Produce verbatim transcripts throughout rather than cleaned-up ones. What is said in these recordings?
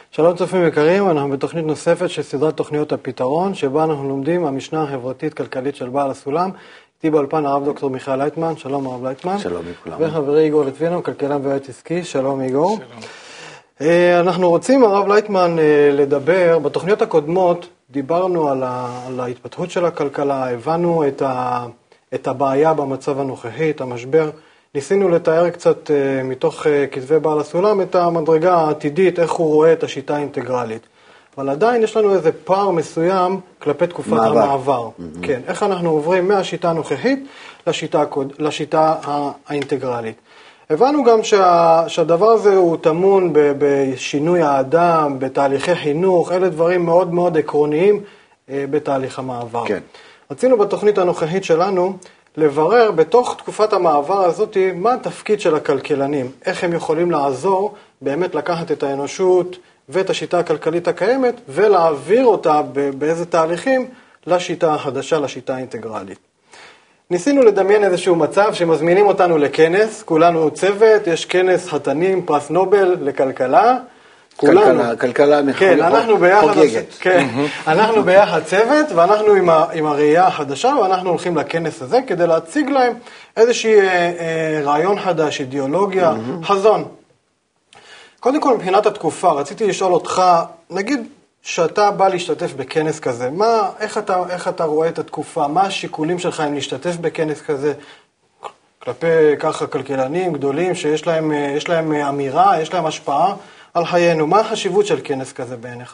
שלום צופים יקרים, אנחנו בתוכנית נוספת של סדרת תוכניות הפתרון, שבה אנחנו לומדים המשנה החברתית-כלכלית של בעל הסולם. איתי באולפן הרב דוקטור מיכאל לייטמן, שלום הרב לייטמן. שלום לכולם. וחברי איגור לטבינו, כלכלן ויועץ עסקי, שלום איגור. שלום. אנחנו רוצים, הרב לייטמן, לדבר, בתוכניות הקודמות דיברנו על, ה, על ההתפתחות של הכלכלה, הבנו את, ה, את הבעיה במצב הנוכחי, את המשבר, ניסינו לתאר קצת uh, מתוך uh, כתבי בעל הסולם את המדרגה העתידית, איך הוא רואה את השיטה האינטגרלית. אבל עדיין יש לנו איזה פער מסוים כלפי תקופת מעבר. המעבר. Mm-hmm. כן, איך אנחנו עוברים מהשיטה הנוכחית לשיטה, לשיטה האינטגרלית. הבנו גם שה, שהדבר הזה הוא תמון ב, בשינוי האדם, בתהליכי חינוך, אלה דברים מאוד מאוד עקרוניים uh, בתהליך המעבר. כן. רצינו בתוכנית הנוכחית שלנו לברר בתוך תקופת המעבר הזאת מה התפקיד של הכלכלנים, איך הם יכולים לעזור באמת לקחת את האנושות ואת השיטה הכלכלית הקיימת ולהעביר אותה באיזה תהליכים לשיטה החדשה, לשיטה האינטגרלית. ניסינו לדמיין איזשהו מצב שמזמינים אותנו לכנס, כולנו צוות, יש כנס חתנים, פרס נובל לכלכלה, כלכלה, כלכלה כן, אנחנו ביחד, כן, אנחנו ביחד צוות, ואנחנו עם, ה, עם הראייה החדשה, ואנחנו הולכים לכנס הזה כדי להציג להם איזושהי אה, אה, רעיון חדש, אידיאולוגיה, חזון. קודם כל, מבחינת התקופה, רציתי לשאול אותך, נגיד שאתה בא להשתתף בכנס כזה, מה, איך אתה, איך אתה רואה את התקופה, מה השיקולים שלך אם להשתתף בכנס כזה, כלפי ככה כלכלנים גדולים שיש להם, יש להם אמירה, יש להם השפעה, על חיינו, מה החשיבות של כנס כזה בעיניך?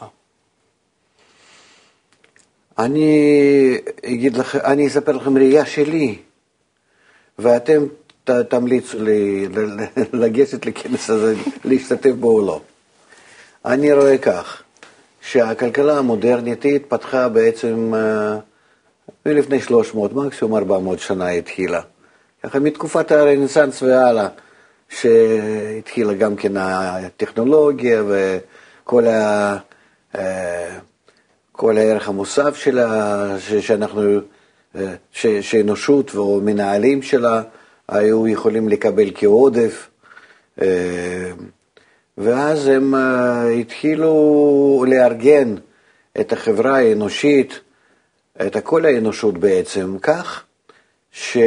אני אגיד לכם, אני אספר לכם ראייה שלי, ואתם ת, תמליצו לי לגשת לכנס הזה, להשתתף בו או לא. אני רואה כך, שהכלכלה המודרנית התפתחה בעצם מלפני שלוש מאות, מקסימום ארבע מאות שנה התחילה. ככה מתקופת הרנסנס והלאה. שהתחילה גם כן הטכנולוגיה וכל ה, כל הערך המוסף שלה, שאנחנו, שאנושות ומנהלים שלה היו יכולים לקבל כעודף, ואז הם התחילו לארגן את החברה האנושית, את כל האנושות בעצם, כך ש...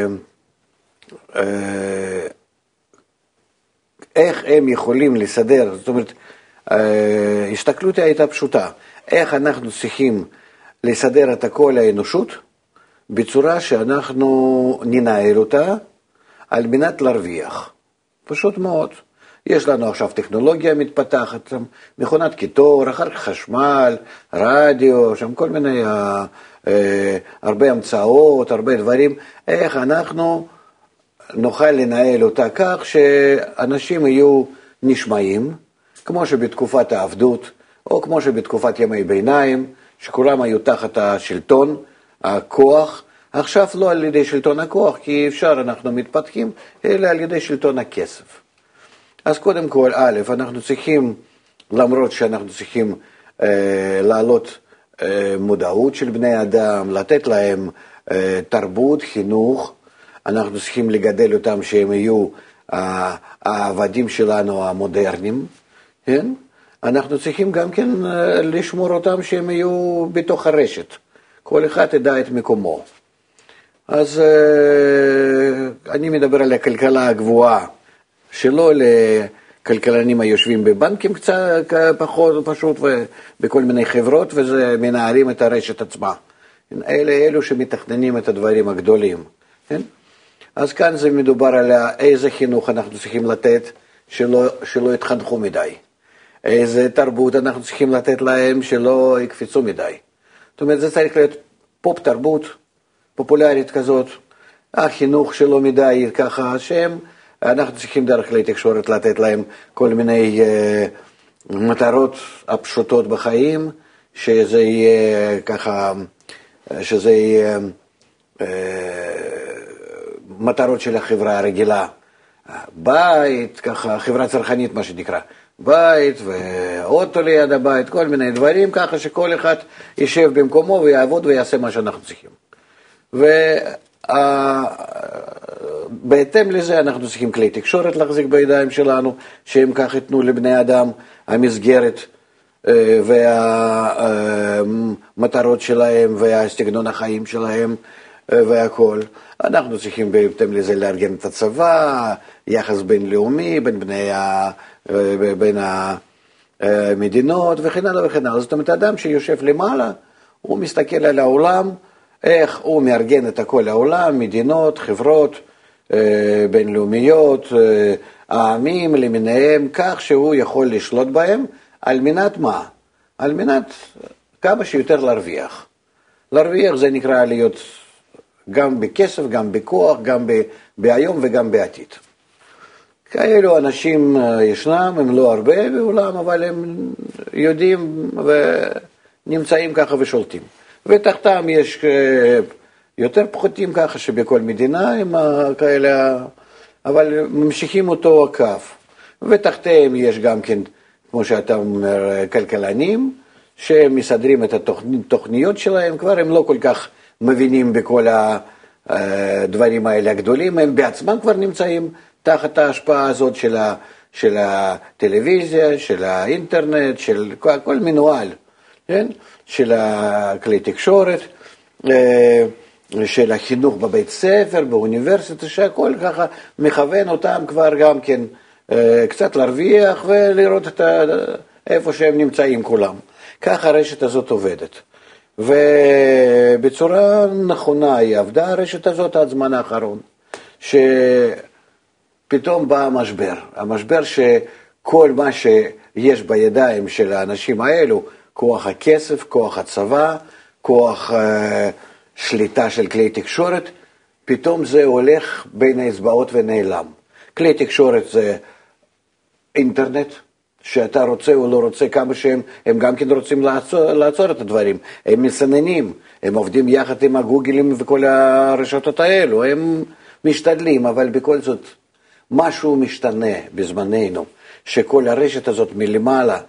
איך הם יכולים לסדר, זאת אומרת, השתכלות הייתה פשוטה, איך אנחנו צריכים לסדר את כל האנושות בצורה שאנחנו ננהל אותה על מנת להרוויח. פשוט מאוד. יש לנו עכשיו טכנולוגיה מתפתחת, מכונת קיטור, אחר כך חשמל, רדיו, שם כל מיני, הרבה המצאות, הרבה דברים, איך אנחנו נוכל לנהל אותה כך שאנשים יהיו נשמעים, כמו שבתקופת העבדות, או כמו שבתקופת ימי ביניים, שכולם היו תחת השלטון, הכוח, עכשיו לא על ידי שלטון הכוח, כי אפשר אנחנו מתפתחים, אלא על ידי שלטון הכסף. אז קודם כל, א', אנחנו צריכים, למרות שאנחנו צריכים אה, לעלות אה, מודעות של בני אדם, לתת להם אה, תרבות, חינוך, אנחנו צריכים לגדל אותם שהם יהיו העבדים שלנו המודרניים, כן? אנחנו צריכים גם כן לשמור אותם שהם יהיו בתוך הרשת, כל אחד ידע את מקומו. אז אני מדבר על הכלכלה הגבוהה, שלא לכלכלנים היושבים בבנקים קצת פחות פשוט ובכל מיני חברות, וזה מנהלים את הרשת עצמה. אלה אלו שמתכננים את הדברים הגדולים, כן? אז כאן זה מדובר על איזה חינוך אנחנו צריכים לתת שלא, שלא יתחנכו מדי. איזה תרבות אנחנו צריכים לתת להם שלא יקפצו מדי. זאת אומרת, זה צריך להיות פופ תרבות, פופולרית כזאת. החינוך שלא מדי ככה שהם, אנחנו צריכים דרך כלי תקשורת לתת להם כל מיני אה, מטרות הפשוטות בחיים, שזה יהיה ככה, שזה יהיה... אה, מטרות של החברה הרגילה, בית, ככה, חברה צרכנית מה שנקרא, בית ואוטו ליד הבית, כל מיני דברים, ככה שכל אחד יישב במקומו ויעבוד ויעשה מה שאנחנו צריכים. ובהתאם לזה אנחנו צריכים כלי תקשורת להחזיק בידיים שלנו, שהם כך יתנו לבני אדם המסגרת והמטרות שלהם והסגנון החיים שלהם והכל. אנחנו צריכים בהתאם לזה לארגן את הצבא, יחס בינלאומי בין בני ה... בין המדינות וכן הלאה וכן הלאה. זאת אומרת, אדם שיושב למעלה, הוא מסתכל על העולם, איך הוא מארגן את הכל העולם, מדינות, חברות, בינלאומיות, העמים למיניהם, כך שהוא יכול לשלוט בהם, על מנת מה? על מנת כמה שיותר להרוויח. להרוויח זה נקרא להיות גם בכסף, גם בכוח, גם בהיום וגם בעתיד. כאלו אנשים ישנם, הם לא הרבה בעולם, אבל הם יודעים ונמצאים ככה ושולטים. ותחתם יש יותר פחותים ככה שבכל מדינה הם כאלה, אבל ממשיכים אותו הקו. ותחתיהם יש גם כן, כמו שאתה אומר, כלכלנים, שמסדרים את התוכניות שלהם, כבר הם לא כל כך מבינים בכל הדברים האלה הגדולים, הם בעצמם כבר נמצאים תחת ההשפעה הזאת של, ה, של הטלוויזיה, של האינטרנט, של כל מנוהל, כן? של הכלי תקשורת, של החינוך בבית ספר, באוניברסיטה, שהכל ככה מכוון אותם כבר גם כן קצת להרוויח ולראות את ה, איפה שהם נמצאים כולם. ככה הרשת הזאת עובדת. ובצורה נכונה היא עבדה הרשת הזאת עד זמן האחרון, שפתאום בא המשבר. המשבר שכל מה שיש בידיים של האנשים האלו, כוח הכסף, כוח הצבא, כוח אה, שליטה של כלי תקשורת, פתאום זה הולך בין האצבעות ונעלם. כלי תקשורת זה אינטרנט, שאתה רוצה או לא רוצה, כמה שהם, הם גם כן רוצים לעצור, לעצור את הדברים. הם מסננים, הם עובדים יחד עם הגוגלים וכל הרשתות האלו, הם משתדלים, אבל בכל זאת משהו משתנה בזמננו, שכל הרשת הזאת מלמעלה,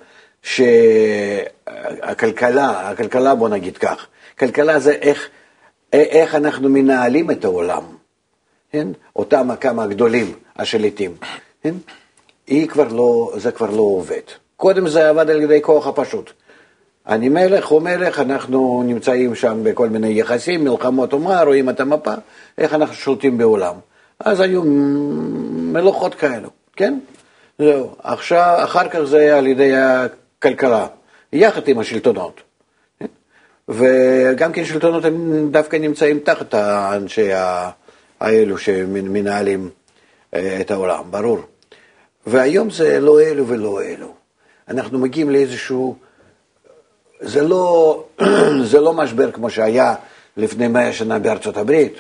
שהכלכלה, הכלכלה בוא נגיד כך, כלכלה זה איך, איך אנחנו מנהלים את העולם, כן? אותם כמה גדולים השליטים, כן? היא כבר לא, זה כבר לא עובד. קודם זה עבד על ידי כוח הפשוט. אני מלך, הוא מלך, אנחנו נמצאים שם בכל מיני יחסים, מלחמות ומה, רואים את המפה, איך אנחנו שולטים בעולם. אז היו מלוכות כאלו, כן? זהו. עכשיו, אחר כך זה על ידי הכלכלה, יחד עם השלטונות. וגם כן שלטונות הם דווקא נמצאים תחת האנשי האלו שמנהלים את העולם, ברור. והיום זה לא אלו ולא אלו. אנחנו מגיעים לאיזשהו, זה לא, זה לא משבר כמו שהיה לפני מאה שנה בארצות הברית.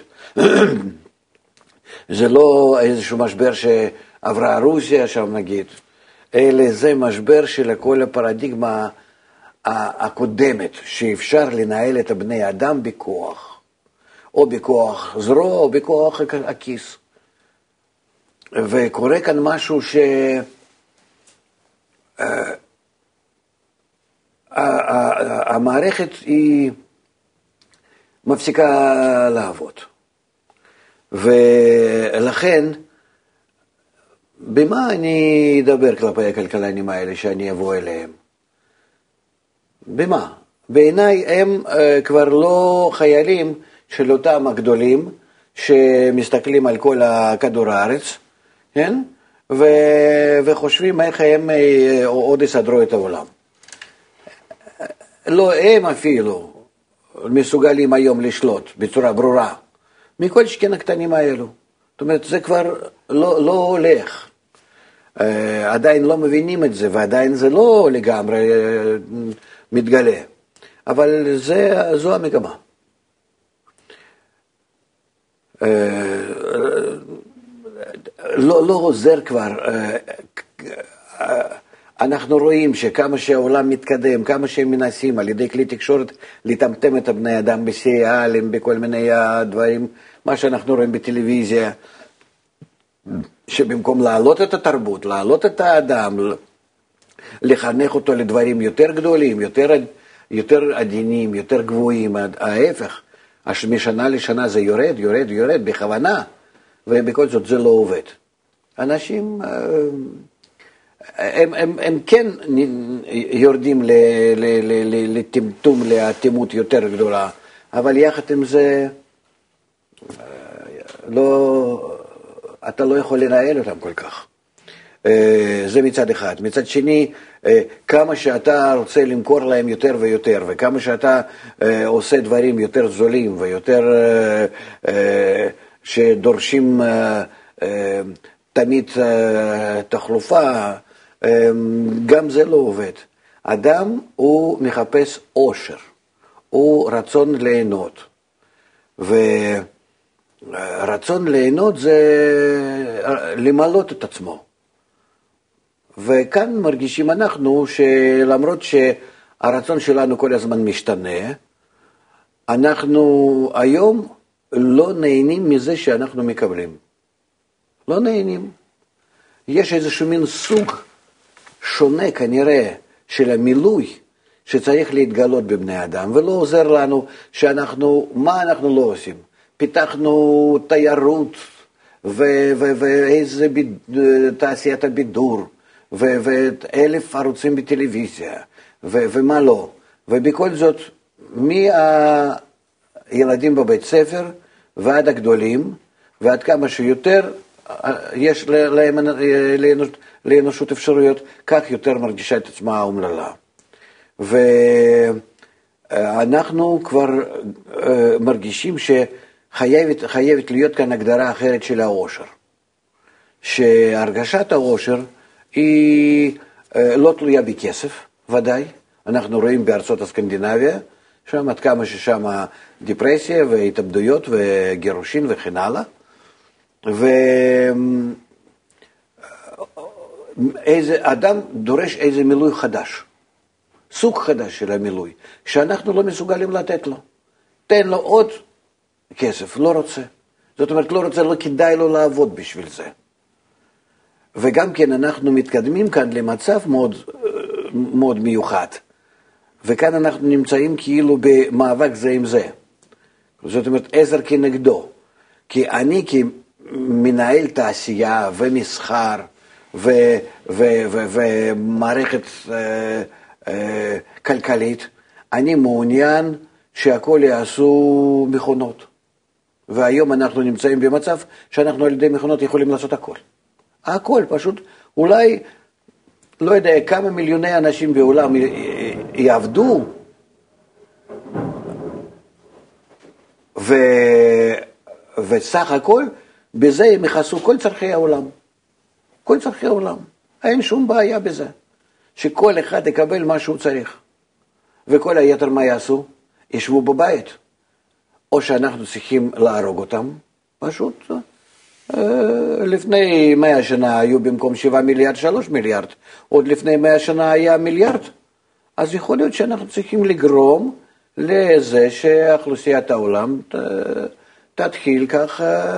זה לא איזשהו משבר שעברה רוסיה שם נגיד. אלא זה משבר של כל הפרדיגמה הקודמת, שאפשר לנהל את בני אדם בכוח. או בכוח זרוע או בכוח הכיס. וקורה כאן משהו שהמערכת היא מפסיקה לעבוד. ולכן, במה אני אדבר כלפי הכלכלנים האלה שאני אבוא אליהם? במה? בעיניי הם כבר לא חיילים של אותם הגדולים שמסתכלים על כל כדור הארץ, כן? ו... וחושבים איך הם עוד יסדרו את העולם. לא הם אפילו מסוגלים היום לשלוט בצורה ברורה, מכל שכן הקטנים האלו. זאת אומרת, זה כבר לא, לא הולך. עדיין לא מבינים את זה, ועדיין זה לא לגמרי מתגלה. אבל זה, זו המגמה. לא, לא עוזר כבר, אנחנו רואים שכמה שהעולם מתקדם, כמה שהם מנסים על ידי כלי תקשורת לטמטם את הבני אדם בסיאלים, בכל מיני דברים, מה שאנחנו רואים בטלוויזיה, שבמקום להעלות את התרבות, להעלות את האדם, לחנך אותו לדברים יותר גדולים, יותר, יותר עדינים, יותר גבוהים, ההפך, משנה לשנה זה יורד, יורד, יורד בכוונה, ובכל זאת זה לא עובד. אנשים הם, הם, הם כן יורדים לטמטום, לאטימות יותר גדולה, אבל יחד עם זה, לא, אתה לא יכול לנהל אותם כל כך. זה מצד אחד. מצד שני, כמה שאתה רוצה למכור להם יותר ויותר, וכמה שאתה עושה דברים יותר זולים ויותר שדורשים תמיד תחלופה, גם זה לא עובד. אדם הוא מחפש אושר, הוא רצון ליהנות, ורצון ליהנות זה למלות את עצמו. וכאן מרגישים אנחנו שלמרות שהרצון שלנו כל הזמן משתנה, אנחנו היום לא נהנים מזה שאנחנו מקבלים. לא נהנים. יש איזשהו מין סוג שונה כנראה של המילוי שצריך להתגלות בבני אדם, ולא עוזר לנו שאנחנו, מה אנחנו לא עושים? פיתחנו תיירות ו- ו- ואיזה ביד- תעשיית הבידור, ו- ואלף ערוצים בטלוויזיה, ו- ומה לא. ובכל זאת, מהילדים בבית ספר ועד הגדולים, ועד כמה שיותר יש להם, לאנושות אפשרויות, כך יותר מרגישה את עצמה האומללה. ואנחנו כבר מרגישים שחייבת חייבת להיות כאן הגדרה אחרת של האושר. שהרגשת האושר היא לא תלויה בכסף, ודאי. אנחנו רואים בארצות הסקנדינביה, שם עד כמה ששם דיפרסיה והתאבדויות וגירושין וכן הלאה. ואיזה אדם דורש איזה מילוי חדש, סוג חדש של המילוי, שאנחנו לא מסוגלים לתת לו. תן לו עוד כסף, לא רוצה. זאת אומרת, לא רוצה, לא כדאי לו לעבוד בשביל זה. וגם כן אנחנו מתקדמים כאן למצב מאוד, מאוד מיוחד. וכאן אנחנו נמצאים כאילו במאבק זה עם זה. זאת אומרת, עזר כנגדו. כי אני כמנהל תעשייה ומסחר ו- ו- ו- ומערכת אה, אה, כלכלית, אני מעוניין שהכל יעשו מכונות. והיום אנחנו נמצאים במצב שאנחנו על ידי מכונות יכולים לעשות הכל. הכל פשוט, אולי, לא יודע, כמה מיליוני אנשים בעולם יעבדו, ו... וסך הכל, בזה הם יחסו כל צרכי העולם. כל צרכי העולם. אין שום בעיה בזה. שכל אחד יקבל מה שהוא צריך. וכל היתר מה יעשו? ישבו בבית. או שאנחנו צריכים להרוג אותם, פשוט. לפני מאה שנה היו במקום שבעה מיליארד, שלוש מיליארד. עוד לפני מאה שנה היה מיליארד. אז יכול להיות שאנחנו צריכים לגרום לזה שאוכלוסיית העולם תתחיל ככה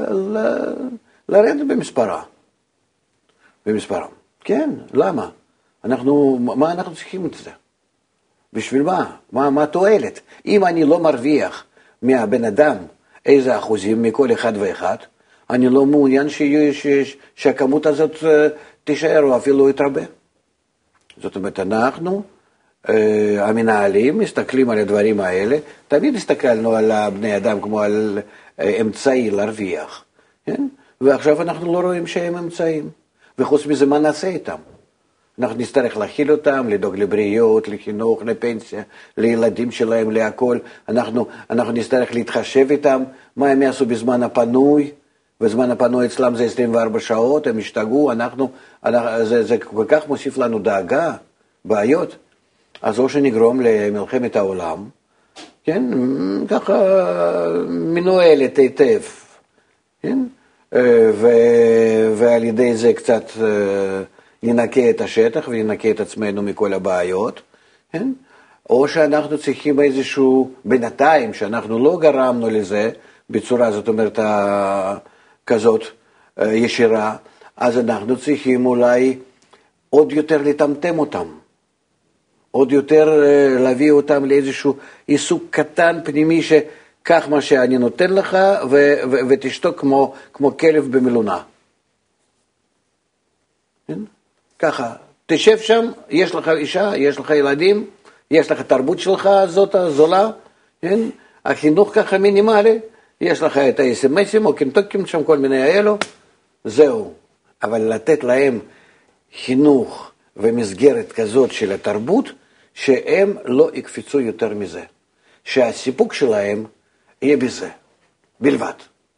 לרדת במספרה. במספרה. כן, למה? אנחנו, מה אנחנו צריכים את זה? בשביל מה? מה, מה תועלת? אם אני לא מרוויח מהבן אדם איזה אחוזים מכל אחד ואחד, אני לא מעוניין שהכמות הזאת תישאר או אפילו יתרבה. זאת אומרת, אנחנו, המנהלים, מסתכלים על הדברים האלה, תמיד הסתכלנו על בני אדם כמו על אמצעי להרוויח, כן? ועכשיו אנחנו לא רואים שהם אמצעים, וחוץ מזה מה נעשה איתם? אנחנו נצטרך להכיל אותם, לדאוג לבריאות, לחינוך, לפנסיה, לילדים שלהם, להכל. אנחנו, אנחנו נצטרך להתחשב איתם, מה הם יעשו בזמן הפנוי, בזמן הפנוי אצלם זה עשרים וארבע שעות, הם השתגעו, אנחנו, אנחנו, זה, זה כל כך מוסיף לנו דאגה, בעיות. אז או שנגרום למלחמת העולם, כן, ככה מנוהלת היטב, כן, ו, ועל ידי זה קצת ננקה את השטח וננקה את עצמנו מכל הבעיות, כן? או שאנחנו צריכים איזשהו, בינתיים שאנחנו לא גרמנו לזה בצורה, זאת אומרת, כזאת ישירה, אז אנחנו צריכים אולי עוד יותר לטמטם אותם, עוד יותר להביא אותם לאיזשהו עיסוק קטן פנימי שכך מה שאני נותן לך ו- ו- ותשתוק כמו, כמו כלב במלונה. כן? ככה, תשב שם, יש לך אישה, יש לך ילדים, יש לך תרבות שלך, זאת הזולה, כן? החינוך ככה מינימלי, יש לך את ה-אס אם אסים או קינטוקים שם, כל מיני האלו, זהו. אבל לתת להם חינוך ומסגרת כזאת של התרבות, שהם לא יקפצו יותר מזה. שהסיפוק שלהם יהיה בזה, בלבד.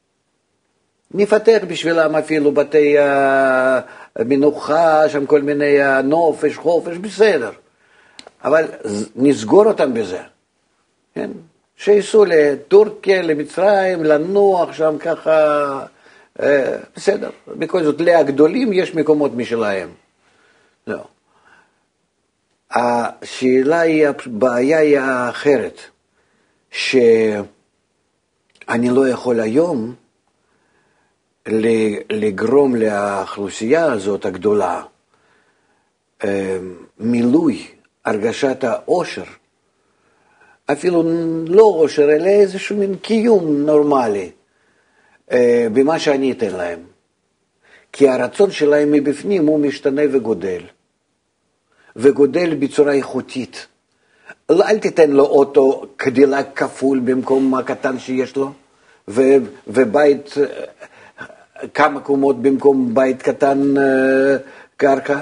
נפתח בשבילם אפילו בתי מנוחה, שם כל מיני נופש, חופש, בסדר. אבל נסגור אותם בזה. כן? שיסעו לטורקיה, למצרים, לנוח שם ככה, אה, בסדר. בכל זאת, להגדולים יש מקומות משלהם. לא. השאלה היא, הבעיה היא האחרת, שאני לא יכול היום לגרום לאוכלוסייה הזאת הגדולה מילוי הרגשת העושר, אפילו לא עושר, אלא איזשהו מין קיום נורמלי במה שאני אתן להם. כי הרצון שלהם מבפנים הוא משתנה וגודל, וגודל בצורה איכותית. אל תיתן לו אוטו גדילה כפול במקום הקטן שיש לו, ובית כמה קומות במקום בית קטן קרקע,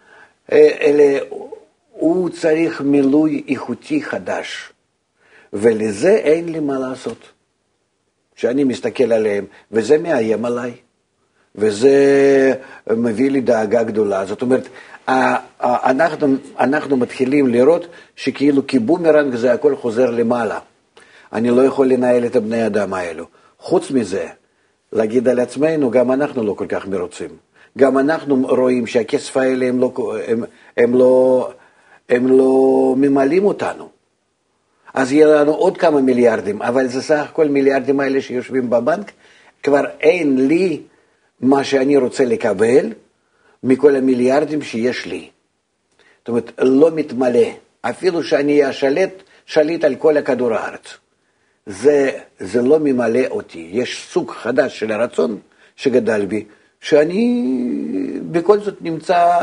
אלא הוא צריך מילוי איכותי חדש, ולזה אין לי מה לעשות. שאני מסתכל עליהם, וזה מאיים עליי, וזה מביא לי דאגה גדולה. זאת אומרת, אנחנו, אנחנו מתחילים לראות שכאילו כבומרנג זה הכל חוזר למעלה. אני לא יכול לנהל את הבני אדם האלו. חוץ מזה, להגיד על עצמנו, גם אנחנו לא כל כך מרוצים. גם אנחנו רואים שהכסף האלה הם לא, הם, הם לא, הם לא ממלאים אותנו. אז יהיה לנו עוד כמה מיליארדים, אבל זה סך הכל מיליארדים האלה שיושבים בבנק, כבר אין לי מה שאני רוצה לקבל מכל המיליארדים שיש לי. זאת אומרת, לא מתמלא, אפילו שאני אשלט, שליט על כל הכדור הארץ. זה, זה לא ממלא אותי. יש סוג חדש של הרצון שגדל בי, שאני בכל זאת נמצא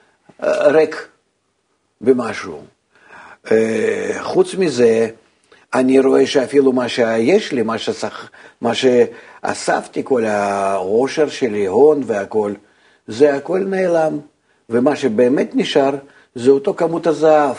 ריק במשהו. חוץ מזה, אני רואה שאפילו מה שיש לי, מה, שסח, מה שאספתי, כל העושר שלי, הון והכל, זה הכל נעלם. ומה שבאמת נשאר, זה אותו כמות הזהב,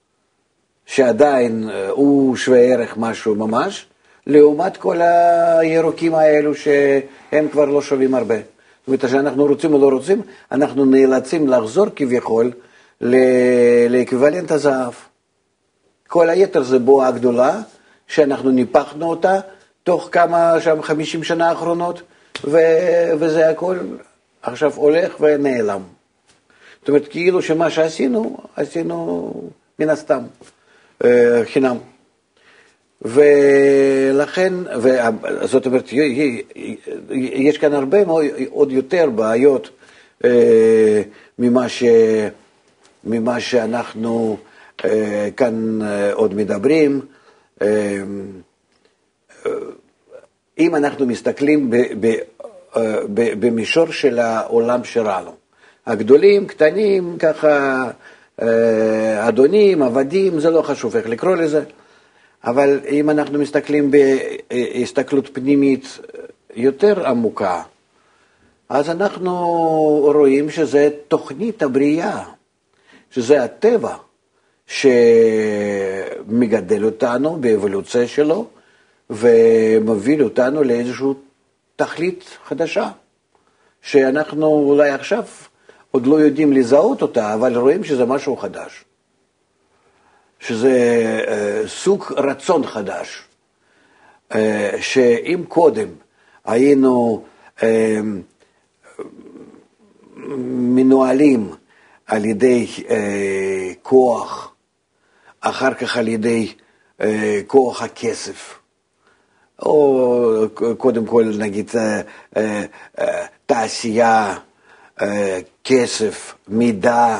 שעדיין הוא שווה ערך משהו ממש, לעומת כל הירוקים האלו שהם כבר לא שווים הרבה. זאת אומרת, שאנחנו רוצים או לא רוצים, אנחנו נאלצים לחזור כביכול לאקוויוולנט הזהב. כל היתר זה בועה גדולה, שאנחנו ניפחנו אותה תוך כמה, שם חמישים שנה האחרונות, ו- וזה הכל עכשיו הולך ונעלם. זאת אומרת, כאילו שמה שעשינו, עשינו מן הסתם, חינם. ולכן, זאת אומרת, יש כאן הרבה עוד יותר בעיות ממה, ש, ממה שאנחנו כאן עוד מדברים. אם אנחנו מסתכלים ב, ב, ב, במישור של העולם שלנו, הגדולים, קטנים, ככה, אדונים, עבדים, זה לא חשוב איך לקרוא לזה, אבל אם אנחנו מסתכלים בהסתכלות פנימית יותר עמוקה, אז אנחנו רואים שזה תוכנית הבריאה, שזה הטבע שמגדל אותנו באבולוציה שלו, ומוביל אותנו לאיזושהי תכלית חדשה, שאנחנו אולי עכשיו עוד לא יודעים לזהות אותה, אבל רואים שזה משהו חדש. שזה אה, סוג רצון חדש. אה, שאם קודם היינו אה, מנוהלים על ידי אה, כוח, אחר כך על ידי אה, כוח הכסף, או קודם כל נגיד אה, אה, אה, תעשייה, אה, כסף, מידע,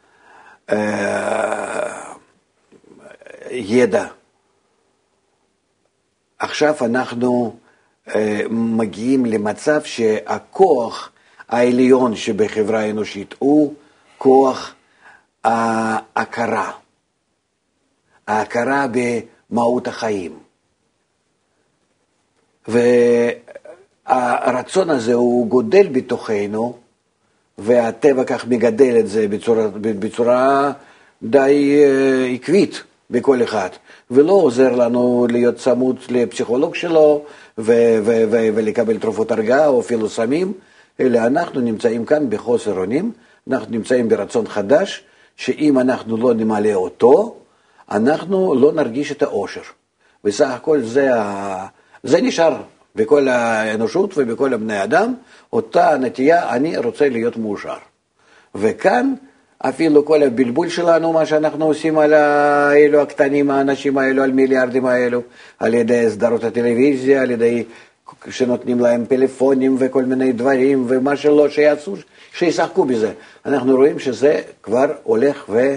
אה, ידע. עכשיו אנחנו אה, מגיעים למצב שהכוח העליון שבחברה האנושית הוא כוח ההכרה, ההכרה במהות החיים. והרצון הזה הוא גודל בתוכנו, והטבע כך מגדל את זה בצורה, בצורה די עקבית בכל אחד, ולא עוזר לנו להיות צמוד לפסיכולוג שלו ו- ו- ו- ולקבל תרופות הרגעה או אפילו סמים, אלא אנחנו נמצאים כאן בחוסר אונים, אנחנו נמצאים ברצון חדש, שאם אנחנו לא נמלא אותו, אנחנו לא נרגיש את האושר. בסך הכל זה, ה... זה נשאר בכל האנושות ובכל הבני אדם, אותה נטייה, אני רוצה להיות מאושר. וכאן אפילו כל הבלבול שלנו, מה שאנחנו עושים על האלו הקטנים, האנשים האלו, על מיליארדים האלו, על ידי סדרות הטלוויזיה, על ידי שנותנים להם פלאפונים וכל מיני דברים, ומה שלא שיעשו, שישחקו בזה. אנחנו רואים שזה כבר הולך ו...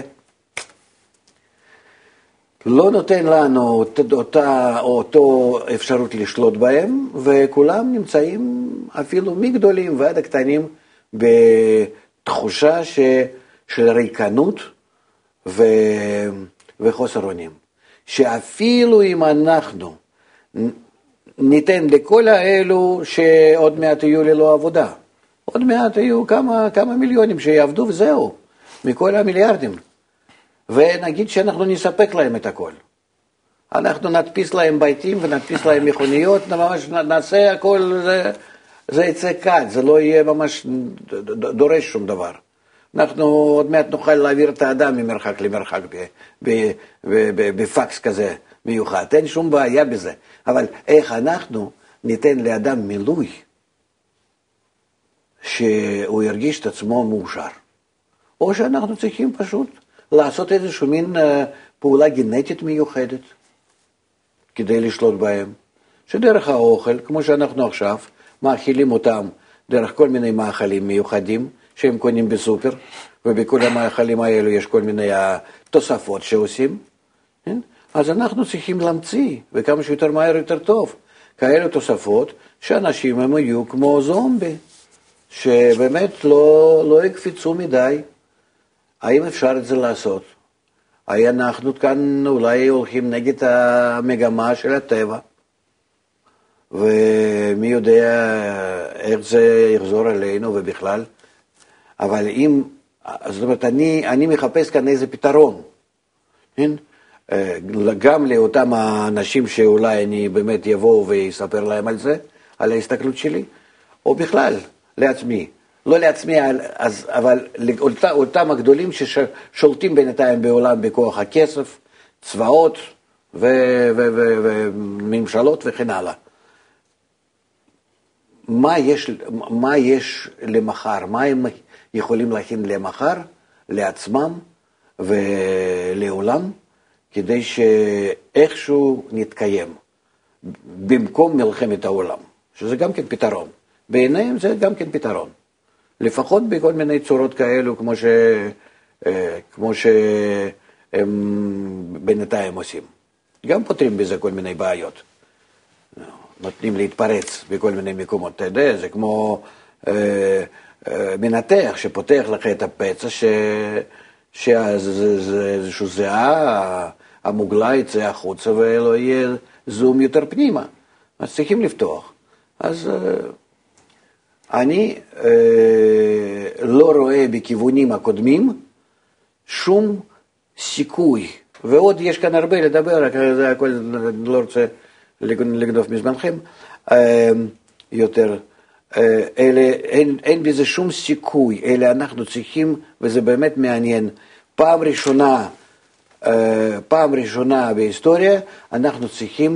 לא נותן לנו אותה, אותו אפשרות לשלוט בהם, וכולם נמצאים אפילו מגדולים ועד הקטנים בתחושה ש, של ריקנות ו, וחוסר אונים. שאפילו אם אנחנו ניתן לכל האלו שעוד מעט יהיו ללא עבודה, עוד מעט יהיו כמה, כמה מיליונים שיעבדו וזהו, מכל המיליארדים. ונגיד שאנחנו נספק להם את הכל. אנחנו נדפיס להם ביתים ונדפיס להם מכוניות, ממש נעשה הכל, זה, זה יצא קל, זה לא יהיה ממש דורש שום דבר. אנחנו עוד מעט נוכל להעביר את האדם ממרחק למרחק בפקס כזה מיוחד, אין שום בעיה בזה. אבל איך אנחנו ניתן לאדם מילוי שהוא ירגיש את עצמו מאושר? או שאנחנו צריכים פשוט לעשות איזושהי מין פעולה גנטית מיוחדת כדי לשלוט בהם, שדרך האוכל, כמו שאנחנו עכשיו, מאכילים אותם דרך כל מיני מאכלים מיוחדים שהם קונים בסופר, ובכל המאכלים האלו יש כל מיני תוספות שעושים, אז אנחנו צריכים להמציא, וכמה שיותר מהר יותר טוב, כאלה תוספות שאנשים הם יהיו כמו זומבי, שבאמת לא, לא יקפיצו מדי. האם אפשר את זה לעשות? האם אנחנו כאן אולי הולכים נגד המגמה של הטבע, ומי יודע איך זה יחזור אלינו ובכלל. אבל אם, זאת אומרת, אני, אני מחפש כאן איזה פתרון, כן? גם לאותם האנשים שאולי אני באמת יבוא ויספר להם על זה, על ההסתכלות שלי, או בכלל לעצמי. לא לעצמי, אז, אבל לאותה, אותם הגדולים ששולטים בינתיים בעולם בכוח הכסף, צבאות וממשלות וכן הלאה. מה יש, מה יש למחר? מה הם יכולים להכין למחר, לעצמם ולעולם, כדי שאיכשהו נתקיים במקום מלחמת העולם, שזה גם כן פתרון. בעיניהם זה גם כן פתרון. לפחות בכל מיני צורות כאלו, כמו ש, כמו שהם בינתיים עושים. גם פותרים בזה כל מיני בעיות. נותנים להתפרץ בכל מיני מקומות. אתה יודע, זה כמו אה, אה, מנתח שפותח לך את הפצע, ש, שזה איזשהו זהה, המוגלה יצא החוצה ולא יהיה זום יותר פנימה. אז צריכים לפתוח. אז אה, אני אה, לא רואה בכיוונים הקודמים שום סיכוי. ועוד יש כאן הרבה לדבר, זה הכל, אני לא רוצה לגנוב מזמנכם יותר, אלה, אין, אין בזה שום סיכוי, אלא אנחנו צריכים, וזה באמת מעניין, פעם ראשונה, פעם ראשונה בהיסטוריה, אנחנו צריכים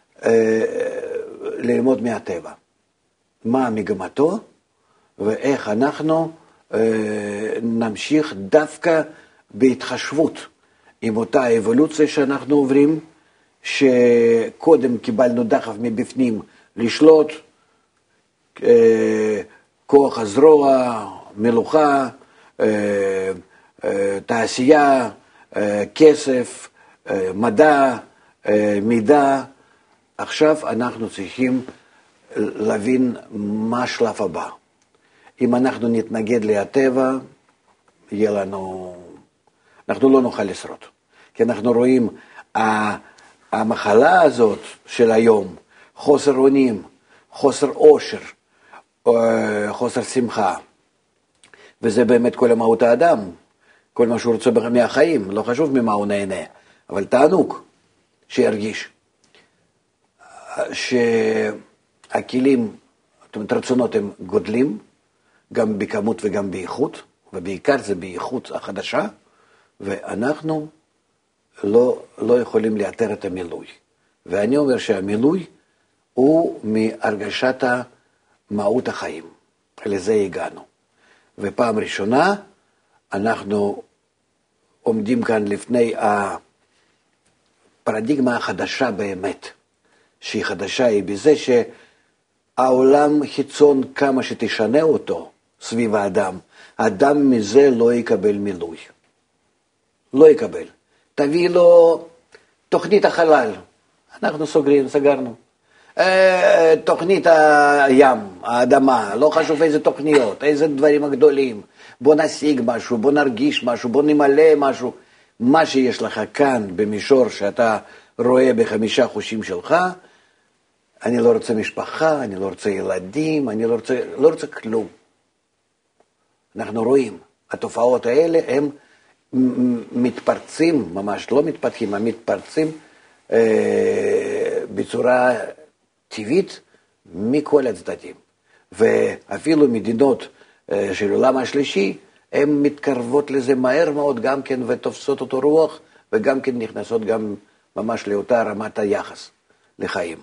ללמוד מהטבע. מה מגמתו, ואיך אנחנו נמשיך דווקא בהתחשבות עם אותה אבולוציה שאנחנו עוברים, שקודם קיבלנו דחף מבפנים לשלוט, כוח הזרוע, מלוכה, תעשייה, כסף, מדע, מידע. עכשיו אנחנו צריכים להבין מה השלב הבא. אם אנחנו נתנגד לטבע, יהיה לנו, אנחנו לא נוכל לשרוד. כי אנחנו רואים, המחלה הזאת של היום, חוסר אונים, חוסר אושר, חוסר שמחה, וזה באמת כל מהות האדם, כל מה שהוא רוצה מהחיים, לא חשוב ממה הוא נהנה, אבל תענוג שירגיש, שהכלים, זאת אומרת, רצונות הם גודלים, גם בכמות וגם באיכות, ובעיקר זה באיכות החדשה, ואנחנו לא, לא יכולים לאתר את המילוי. ואני אומר שהמילוי הוא מהרגשת מהות החיים, לזה הגענו. ופעם ראשונה אנחנו עומדים כאן לפני הפרדיגמה החדשה באמת, שהיא חדשה היא בזה שהעולם חיצון כמה שתשנה אותו סביב האדם, האדם מזה לא יקבל מילוי. לא יקבל. תביא לו תוכנית החלל, אנחנו סוגרים, סגרנו. תוכנית הים, האדמה, לא חשוב איזה תוכניות, איזה דברים הגדולים. בוא נשיג משהו, בוא נרגיש משהו, בוא נמלא משהו. מה שיש לך כאן במישור שאתה רואה בחמישה חושים שלך, אני לא רוצה משפחה, אני לא רוצה ילדים, אני לא רוצה, לא רוצה כלום. אנחנו רואים, התופעות האלה הם מתפרצים, ממש לא מתפתחים, הם מתפרצים אה, בצורה טבעית מכל הצדדים. ואפילו מדינות אה, של עולם השלישי, הן מתקרבות לזה מהר מאוד גם כן ותופסות אותו רוח, וגם כן נכנסות גם ממש לאותה רמת היחס לחיים.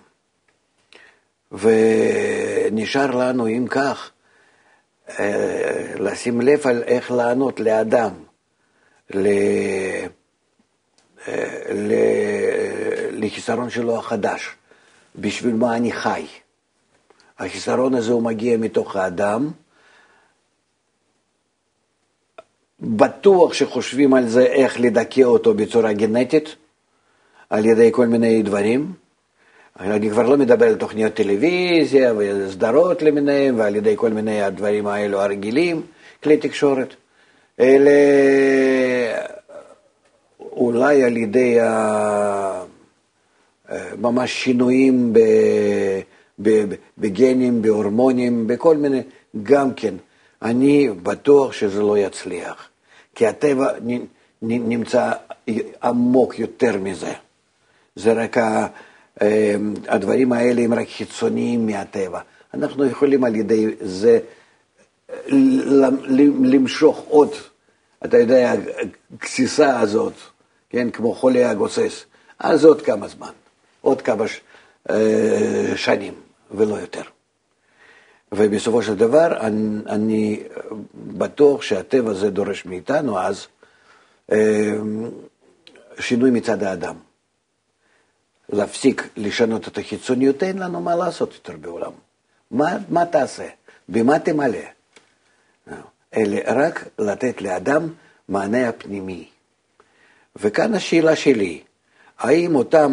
ונשאר לנו אם כך, אה, לשים לב על איך לענות לאדם, ל... ל... לחיסרון שלו החדש, בשביל מה אני חי. החיסרון הזה הוא מגיע מתוך האדם, בטוח שחושבים על זה איך לדכא אותו בצורה גנטית, על ידי כל מיני דברים. אני כבר לא מדבר על תוכניות טלוויזיה וסדרות למיניהם, ועל ידי כל מיני הדברים האלו הרגילים, כלי תקשורת. אלה אולי על ידי ממש שינויים בגנים, בהורמונים, בכל מיני, גם כן. אני בטוח שזה לא יצליח, כי הטבע נמצא עמוק יותר מזה. זה רק הדברים האלה הם רק חיצוניים מהטבע. אנחנו יכולים על ידי זה למשוך עוד, אתה יודע, הגסיסה הזאת, כן, כמו חולי הגוסס, אז עוד כמה זמן, עוד כמה ש, אה, שנים, ולא יותר. ובסופו של דבר, אני, אני בטוח שהטבע הזה דורש מאיתנו, אז אה, שינוי מצד האדם. להפסיק לשנות את החיצוניות, אין לנו מה לעשות יותר בעולם. מה, מה תעשה? במה תמלא? אלא רק לתת לאדם מענה הפנימי. וכאן השאלה שלי, האם אותם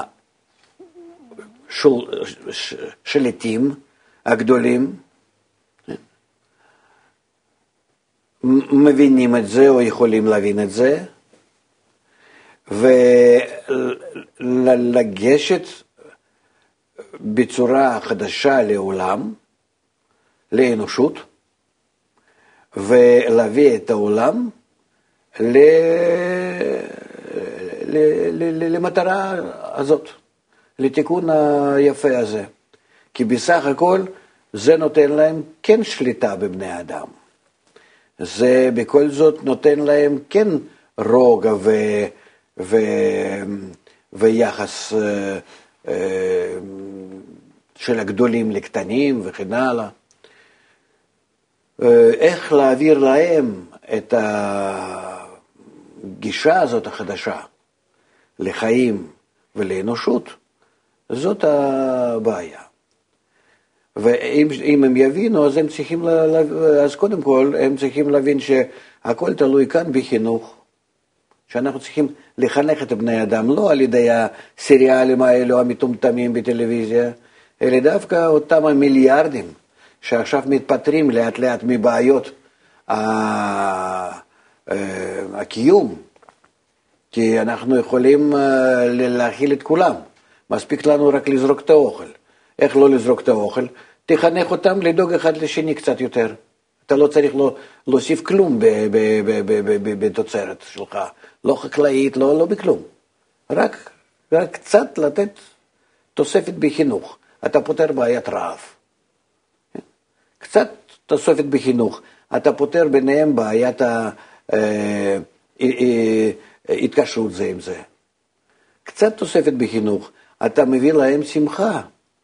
השליטים הגדולים מבינים את זה או יכולים להבין את זה, ולגשת בצורה חדשה לעולם, לאנושות, ולהביא את העולם ל... ל... ל... למטרה הזאת, לתיקון היפה הזה. כי בסך הכל זה נותן להם כן שליטה בבני האדם. זה בכל זאת נותן להם כן רוגע ו... ו... ויחס של הגדולים לקטנים וכן הלאה. איך להעביר להם את הגישה הזאת החדשה לחיים ולאנושות, זאת הבעיה. ואם הם יבינו, אז הם צריכים, אז קודם כל, הם צריכים להבין שהכל תלוי כאן בחינוך, שאנחנו צריכים לחנך את בני אדם, לא על ידי הסריאלים האלו המטומטמים בטלוויזיה, אלא דווקא אותם המיליארדים, שעכשיו מתפטרים לאט לאט מבעיות הקיום, כי אנחנו יכולים להכיל את כולם, מספיק לנו רק לזרוק את האוכל. איך לא לזרוק את האוכל? תחנך אותם לדאוג אחד לשני קצת יותר. אתה לא צריך להוסיף כלום בתוצרת שלך, לא חקלאית, לא, לא בכלום. רק, רק קצת לתת תוספת בחינוך. אתה פותר בעיית רעב. קצת תוספת בחינוך. אתה פותר ביניהם בעיית ההתקשרות זה עם זה. קצת תוספת בחינוך. אתה מביא להם שמחה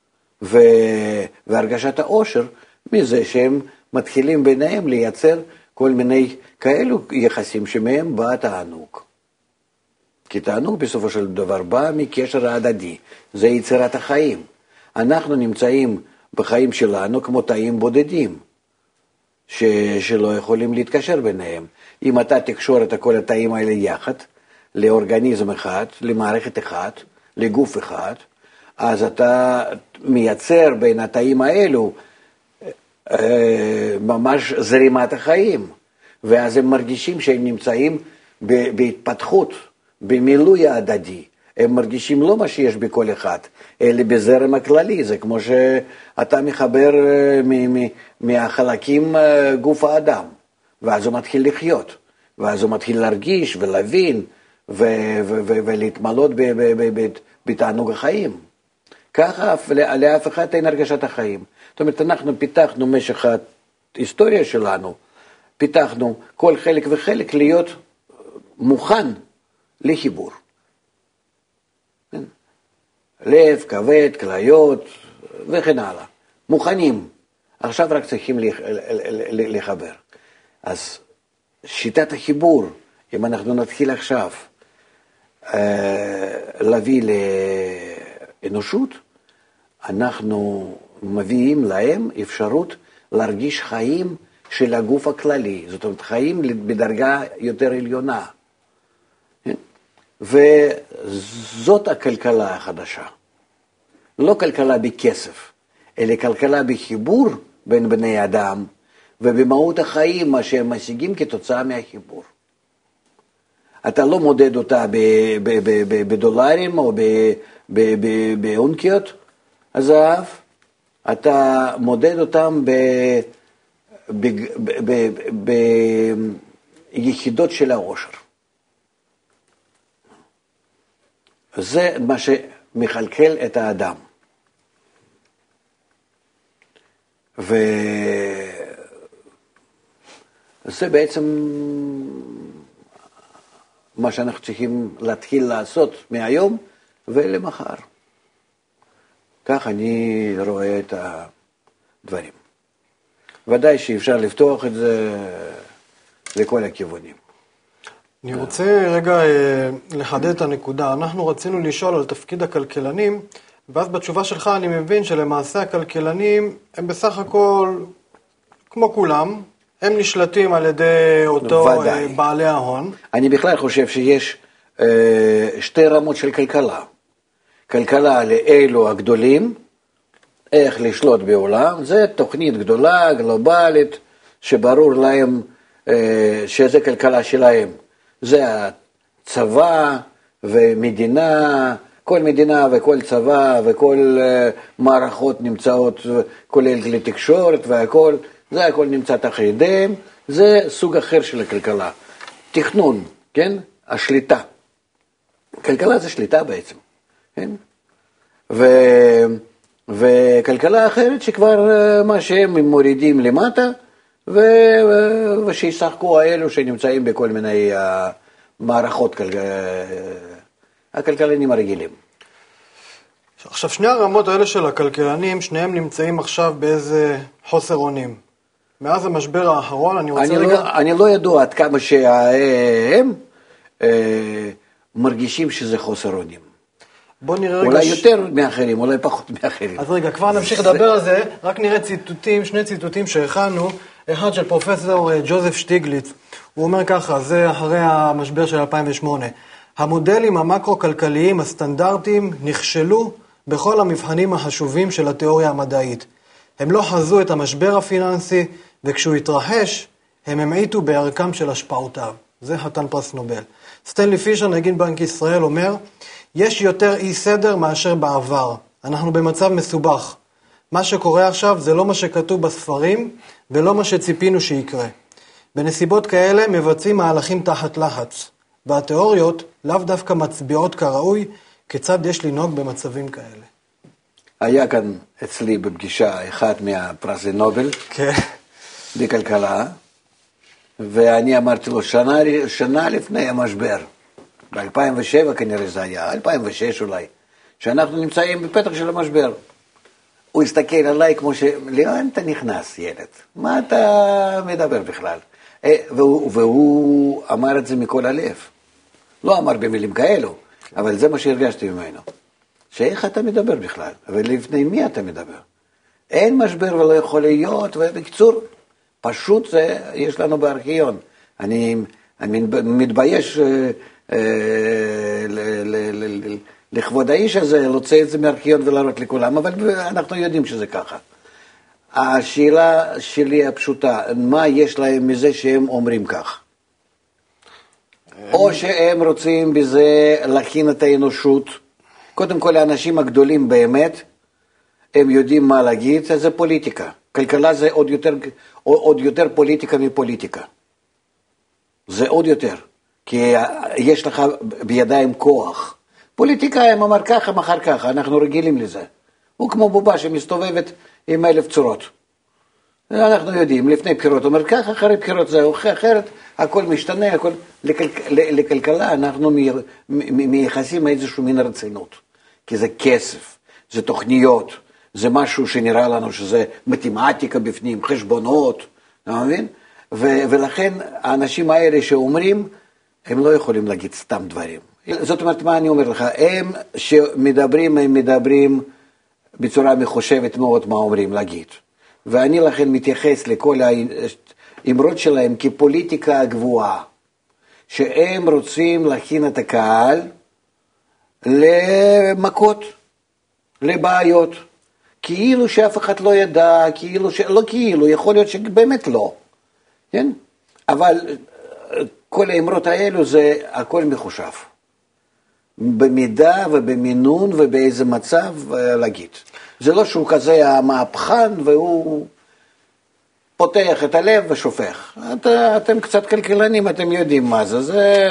והרגשת האושר מזה שהם מתחילים ביניהם לייצר כל מיני כאלו יחסים שמהם בא תענוג. כי תענוג בסופו של דבר בא מקשר ההדדי, זה יצירת החיים. אנחנו נמצאים בחיים שלנו כמו תאים בודדים, ש... שלא יכולים להתקשר ביניהם. אם אתה תקשור את כל התאים האלה יחד, לאורגניזם אחד, למערכת אחת, לגוף אחד, אז אתה מייצר בין התאים האלו ממש זרימת החיים, ואז הם מרגישים שהם נמצאים בהתפתחות, במילוי ההדדי. הם מרגישים לא מה שיש בכל אחד, אלא בזרם הכללי. זה כמו שאתה מחבר מהחלקים גוף האדם, ואז הוא מתחיל לחיות, ואז הוא מתחיל להרגיש ולהבין ולהתמלות בתענוג החיים. ככה לאף אחד אין הרגשת החיים. זאת אומרת, אנחנו פיתחנו משך ההיסטוריה שלנו, פיתחנו כל חלק וחלק להיות מוכן לחיבור. לב, כבד, כליות וכן הלאה. מוכנים. עכשיו רק צריכים לחבר. אז שיטת החיבור, אם אנחנו נתחיל עכשיו להביא לאנושות, אנחנו מביאים להם אפשרות להרגיש חיים של הגוף הכללי, זאת אומרת חיים בדרגה יותר עליונה. וזאת הכלכלה החדשה. לא כלכלה בכסף, אלא כלכלה בחיבור בין בני אדם, ובמהות החיים מה שהם משיגים כתוצאה מהחיבור. אתה לא מודד אותה בדולרים או באונקיות, הזהב, אתה מודד אותם ביחידות של העושר. זה מה שמחלקל את האדם. וזה בעצם מה שאנחנו צריכים להתחיל לעשות מהיום ולמחר. כך אני רואה את הדברים. ודאי שאפשר לפתוח את זה לכל הכיוונים. אני רוצה רגע לחדד את הנקודה. אנחנו רצינו לשאול על תפקיד הכלכלנים, ואז בתשובה שלך אני מבין שלמעשה הכלכלנים הם בסך הכל כמו כולם, הם נשלטים על ידי אותו ודאי. בעלי ההון. אני בכלל חושב שיש שתי רמות של כלכלה. כלכלה לאלו הגדולים, איך לשלוט בעולם, זה תוכנית גדולה, גלובלית, שברור להם שזה כלכלה שלהם. זה הצבא ומדינה, כל מדינה וכל צבא וכל מערכות נמצאות, כולל כלי תקשורת והכל, זה הכל נמצא תחת ידיהם, זה סוג אחר של הכלכלה. תכנון, כן? השליטה. כלכלה זה שליטה בעצם, כן? ו... וכלכלה אחרת שכבר מה שהם מורידים למטה, ו... ושישחקו האלו שנמצאים בכל מיני מערכות כל... הכלכלנים הרגילים. עכשיו, שני הרמות האלה של הכלכלנים, שניהם נמצאים עכשיו באיזה חוסר אונים. מאז המשבר האחרון, אני רוצה אני רגע... לא, אני לא ידוע עד כמה שהם אה, מרגישים שזה חוסר אונים. בוא נראה רגע... אולי יותר מאחרים, אולי פחות מאחרים. אז רגע, כבר נמשיך לדבר על זה, רק נראה ציטוטים, שני ציטוטים שהכנו, אחד של פרופסור ג'וזף שטיגליץ. הוא אומר ככה, זה אחרי המשבר של אלפיים ושמונה. המודלים המקרו-כלכליים הסטנדרטיים נכשלו בכל המבחנים החשובים של התיאוריה המדעית. הם לא חזו את המשבר הפיננסי, וכשהוא התרחש, הם המעיטו בערכם של השפעותיו. זה חתן פרס נובל. סטנלי פישר, נגיד בנק ישראל, אומר, יש יותר אי סדר מאשר בעבר. אנחנו במצב מסובך. מה שקורה עכשיו זה לא מה שכתוב בספרים, ולא מה שציפינו שיקרה. בנסיבות כאלה מבצעים מהלכים תחת לחץ, והתיאוריות לאו דווקא מצביעות כראוי, כיצד יש לנהוג במצבים כאלה. היה כאן אצלי בפגישה אחד מהפרס נובל, כן. בכלכלה, ואני אמרתי לו, שנה, שנה לפני המשבר, ב-אלפיים ושבע כנראה זה היה, אלפיים ושש אולי, שאנחנו נמצאים בפתח של המשבר. הוא הסתכל עליי כמו ש... לאן אתה נכנס, ילד? מה אתה מדבר בכלל? והוא, והוא אמר את זה מכל הלב. לא אמר במילים כאלו, אבל זה מה שהרגשתי ממנו. שאיך אתה מדבר בכלל? ולפני מי אתה מדבר? אין משבר ולא יכול להיות, ובקצור, פשוט זה יש לנו בארכיון. אני, אני מתבייש אה, אה, ל, ל, ל, ל, לכבוד האיש הזה, להוציא את זה מארכיון ולהראות לכולם, אבל אנחנו יודעים שזה ככה. השאלה שלי הפשוטה, מה יש להם מזה שהם אומרים כך? או שהם רוצים בזה להכין את האנושות. קודם כל, האנשים הגדולים באמת, הם יודעים מה להגיד, זה פוליטיקה. כלכלה זה עוד יותר, עוד יותר פוליטיקה מפוליטיקה. זה עוד יותר, כי יש לך בידיים כוח. פוליטיקאים אמר ככה, מחר ככה, אנחנו רגילים לזה. הוא כמו בובה שמסתובבת עם אלף צורות. אנחנו יודעים, לפני בחירות אומר ככה, אחרי בחירות זה אחרת, הכל משתנה, הכל... לכל... לכלכלה אנחנו מייחסים איזשהו מין רצינות, כי זה כסף, זה תוכניות, זה משהו שנראה לנו שזה מתמטיקה בפנים, חשבונות, אתה מבין? ו... ולכן האנשים האלה שאומרים, הם לא יכולים להגיד סתם דברים. זאת אומרת, מה אני אומר לך, הם שמדברים, הם מדברים בצורה מחושבת מאוד מה אומרים להגיד. ואני לכן מתייחס לכל האמרות שלהם כפוליטיקה גבוהה, שהם רוצים להכין את הקהל למכות, לבעיות, כאילו שאף אחד לא ידע, כאילו ש... לא כאילו, יכול להיות שבאמת לא, כן? אבל כל האמרות האלו זה הכל מחושב, במידה ובמינון ובאיזה מצב להגיד. זה לא שהוא כזה המהפכן והוא פותח את הלב ושופך. את, אתם קצת כלכלנים, אתם יודעים מה זה. זה,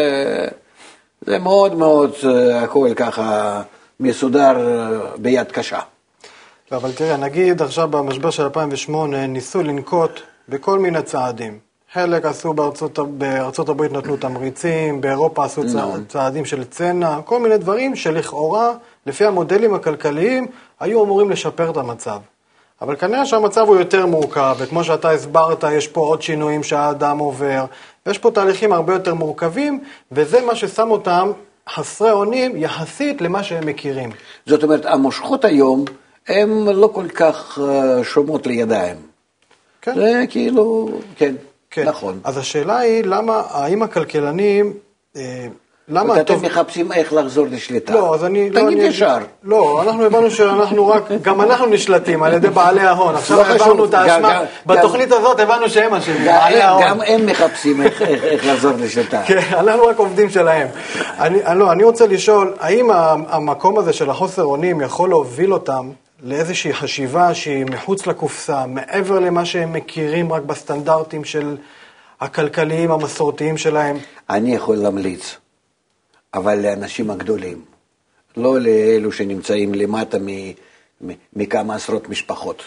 זה מאוד מאוד הכל ככה מסודר ביד קשה. אבל תראה, נגיד עכשיו במשבר של אלפיים ושמונה ניסו לנקוט בכל מיני צעדים. חלק עשו בארצות, בארצות הברית נתנו תמריצים, באירופה עשו צע, צעדים של צנע, כל מיני דברים שלכאורה, לפי המודלים הכלכליים, היו אמורים לשפר את המצב. אבל כנראה שהמצב הוא יותר מורכב, וכמו שאתה הסברת, יש פה עוד שינויים שהאדם עובר, ויש פה תהליכים הרבה יותר מורכבים, וזה מה ששם אותם חסרי אונים יחסית למה שהם מכירים. זאת אומרת, המושכות היום, הם לא כל כך שומעות לידיים. כן. זה כאילו, כן. כן. נכון. אז השאלה היא, למה, האם הכלכלנים, אה, למה... אתם מחפשים איך לחזור לשליטה. לא, אז אני... תגיד ישר. לא, אנחנו הבנו שאנחנו רק, גם אנחנו נשלטים על ידי בעלי ההון. עכשיו הבנו את האשמה, בתוכנית הזאת הבנו שהם אשמים, בעלי ההון. גם הם מחפשים איך לחזור לשליטה. כן, אנחנו רק עובדים שלהם. אני רוצה לשאול, האם המקום הזה של החוסר אונים יכול להוביל אותם לאיזושהי חשיבה שהיא מחוץ לקופסה, מעבר למה שהם מכירים רק בסטנדרטים של הכלכליים המסורתיים שלהם? אני יכול להמליץ, אבל לאנשים הגדולים, לא לאלו שנמצאים למטה מ- מ- מכמה עשרות משפחות.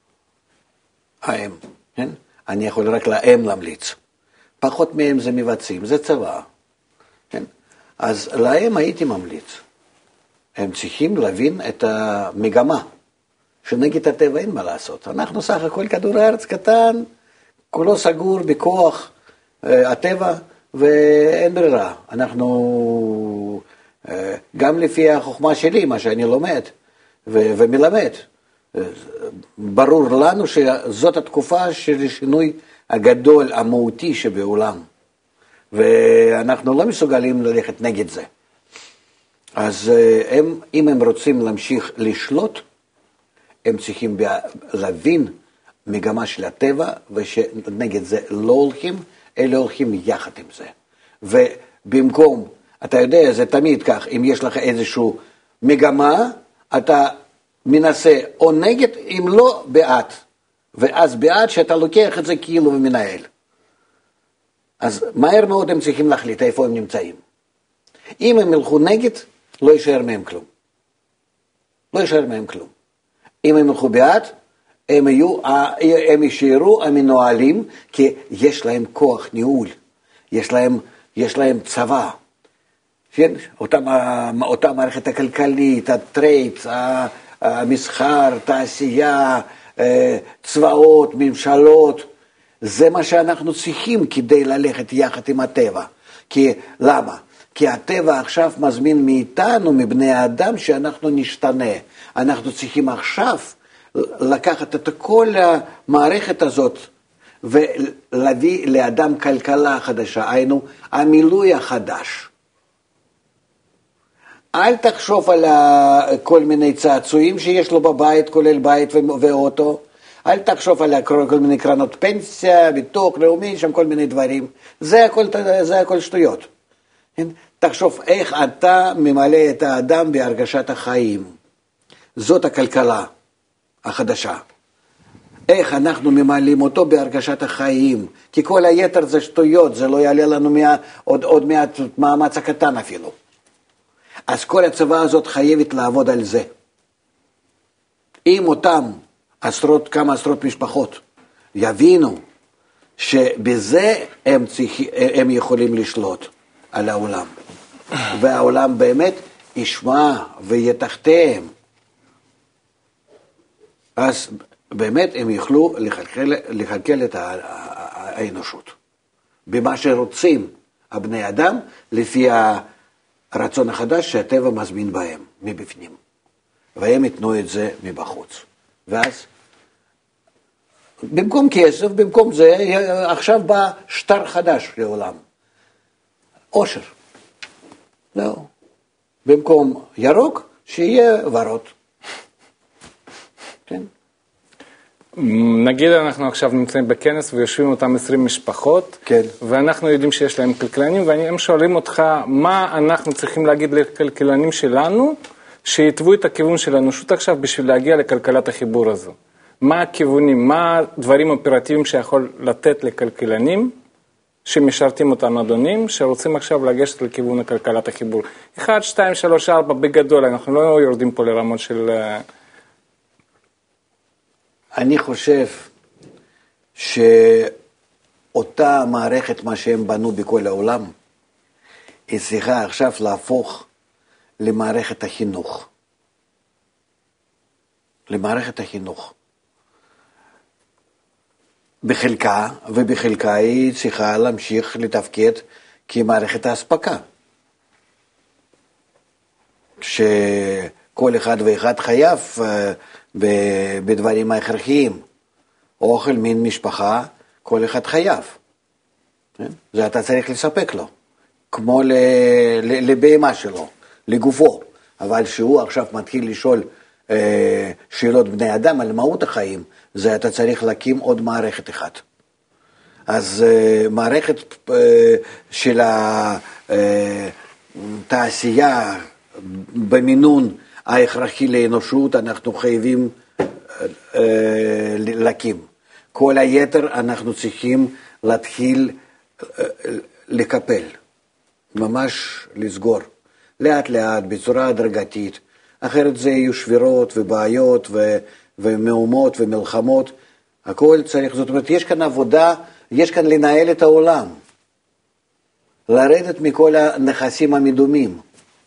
הם, כן? אני יכול רק להם להמליץ. פחות מהם זה מבצעים, זה צבא. כן? אז להם הייתי ממליץ. הם צריכים להבין את המגמה. שנגד הטבע אין מה לעשות. אנחנו סך הכל כדור הארץ קטן, כולו סגור בכוח הטבע, ואין ברירה. אנחנו, גם לפי החוכמה שלי, מה שאני לומד ו- ומלמד, ברור לנו שזאת התקופה של השינוי הגדול, המהותי שבעולם, ואנחנו לא מסוגלים ללכת נגד זה. אז הם, אם הם רוצים להמשיך לשלוט, הם צריכים להבין מגמה של הטבע, ושנגד זה לא הולכים, אלה הולכים יחד עם זה. ובמקום, אתה יודע, זה תמיד כך, אם יש לך איזשהו מגמה, אתה מנסה או נגד, אם לא בעד. ואז בעד שאתה לוקח את זה כאילו ומנהל. אז מהר מאוד הם צריכים להחליט איפה הם נמצאים. אם הם ילכו נגד, לא יישאר מהם כלום. לא יישאר מהם כלום. אם הם ילכו בעד, הם, יהיו, הם יישארו המנוהלים, כי יש להם כוח ניהול, יש להם, יש להם צבא. כן? אותה, אותה מערכת הכלכלית, הטרייד, המסחר, תעשייה, צבאות, ממשלות, זה מה שאנחנו צריכים כדי ללכת יחד עם הטבע. כי, למה? כי הטבע עכשיו מזמין מאיתנו, מבני האדם, שאנחנו נשתנה. אנחנו צריכים עכשיו לקחת את כל המערכת הזאת ולהביא לאדם כלכלה חדשה, היינו המילוי החדש. אל תחשוב על כל מיני צעצועים שיש לו בבית, כולל בית ואוטו. אל תחשוב על כל מיני קרנות פנסיה, ביטוח לאומי, שם כל מיני דברים. זה הכל, זה הכל שטויות. תחשוב איך אתה ממלא את האדם בהרגשת החיים. זאת הכלכלה החדשה. איך אנחנו ממלאים אותו בהרגשת החיים. כי כל היתר זה שטויות, זה לא יעלה לנו מה, עוד, עוד מעט מאמץ הקטן אפילו. אז כל הצבא הזאת חייבת לעבוד על זה. אם אותם עשרות, כמה עשרות משפחות יבינו שבזה הם, צריכים, הם יכולים לשלוט על העולם. והעולם באמת ישמע ויתחתיהם. אז באמת הם יוכלו לחלקל, לחלקל את האנושות. במה שרוצים הבני אדם, לפי הרצון החדש שהטבע מזמין בהם, מבפנים. והם יתנו את זה מבחוץ. ואז, במקום כסף, במקום זה, עכשיו בא שטר חדש לעולם. עושר. לא. במקום ירוק, שיהיה ורוד. כן. נגיד אנחנו עכשיו נמצאים בכנס ויושבים אותם עשרים משפחות, כן. ואנחנו יודעים שיש להם כלכלנים, והם שואלים אותך מה אנחנו צריכים להגיד לכלכלנים שלנו, שיתוו את הכיוון של האנושות עכשיו בשביל להגיע לכלכלת החיבור הזו. מה הכיוונים, מה הדברים אופרטיביים שיכול לתת לכלכלנים, שמשרתים אותם אדונים, שרוצים עכשיו לגשת לכיוון הכלכלת החיבור. אחד, שתיים, שלוש, ארבע, בגדול, אנחנו לא יורדים פה לרמות של... אני חושב שאותה מערכת, מה שהם בנו בכל העולם, היא צריכה עכשיו להפוך למערכת החינוך. למערכת החינוך. בחלקה, ובחלקה היא צריכה להמשיך לתפקד כמערכת ההספקה. שכל אחד ואחד חייב בדברים ההכרחיים. אוכל, מין, משפחה, כל אחד חייב. זה אתה צריך לספק לו. כמו לבהמה שלו, לגופו. אבל שהוא עכשיו מתחיל לשאול שאלות בני אדם על מהות החיים, זה אתה צריך להקים עוד מערכת אחת. אז מערכת של התעשייה במינון ההכרחי לאנושות אנחנו חייבים להקים. כל היתר אנחנו צריכים להתחיל לקפל, ממש לסגור, לאט לאט, בצורה הדרגתית. אחרת זה יהיו שבירות ובעיות ו, ומהומות ומלחמות. הכל צריך, זאת אומרת, יש כאן עבודה, יש כאן לנהל את העולם. לרדת מכל הנכסים המדומים.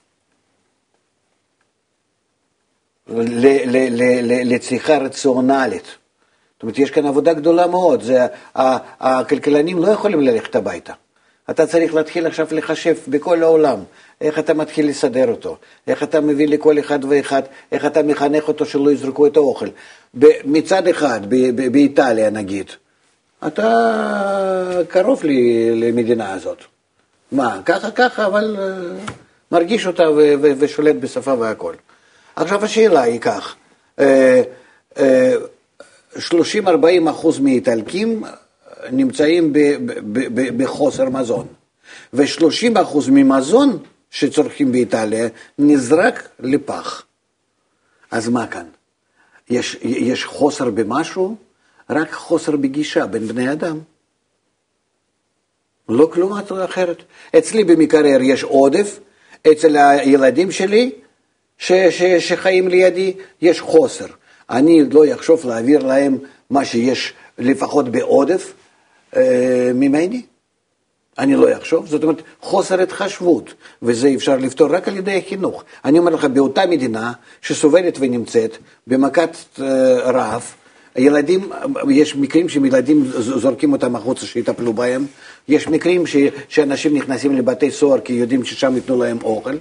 לצריכה רציונלית. זאת אומרת, יש כאן עבודה גדולה מאוד. זה, הכלכלנים לא יכולים ללכת הביתה. אתה צריך להתחיל עכשיו לחשב בכל העולם, איך אתה מתחיל לסדר אותו, איך אתה מביא לכל אחד ואחד, איך אתה מחנך אותו שלא יזרקו את האוכל. מצד אחד, באיטליה נגיד, אתה קרוב למדינה הזאת. מה, ככה ככה, אבל מרגיש אותה ושולט בשפה והכל. עכשיו השאלה היא כך, שלושים עד ארבעים אחוז מאיטלקים נמצאים ב, ב, ב, בחוסר מזון, ו-שלושים אחוז ממזון שצורכים באיטליה נזרק לפח. אז מה כאן? יש, יש חוסר במשהו, רק חוסר בגישה בין בני אדם. לא כלום אחרת. אצלי במקרר יש עודף, אצל הילדים שלי ש, ש, שחיים לידי יש חוסר. אני לא יחשוב להעביר להם מה שיש לפחות בעודף אה, ממני. אני לא יחשוב, זאת אומרת חוסר התחשבות, וזה אפשר לפתור רק על ידי החינוך. אני אומר לך, באותה מדינה שסובלת ונמצאת במכת אה, רעב, ילדים, יש מקרים שילדים זורקים אותם החוצה שיטפלו בהם, יש מקרים ש, שאנשים נכנסים לבתי סוהר כי יודעים ששם ייתנו להם אוכל,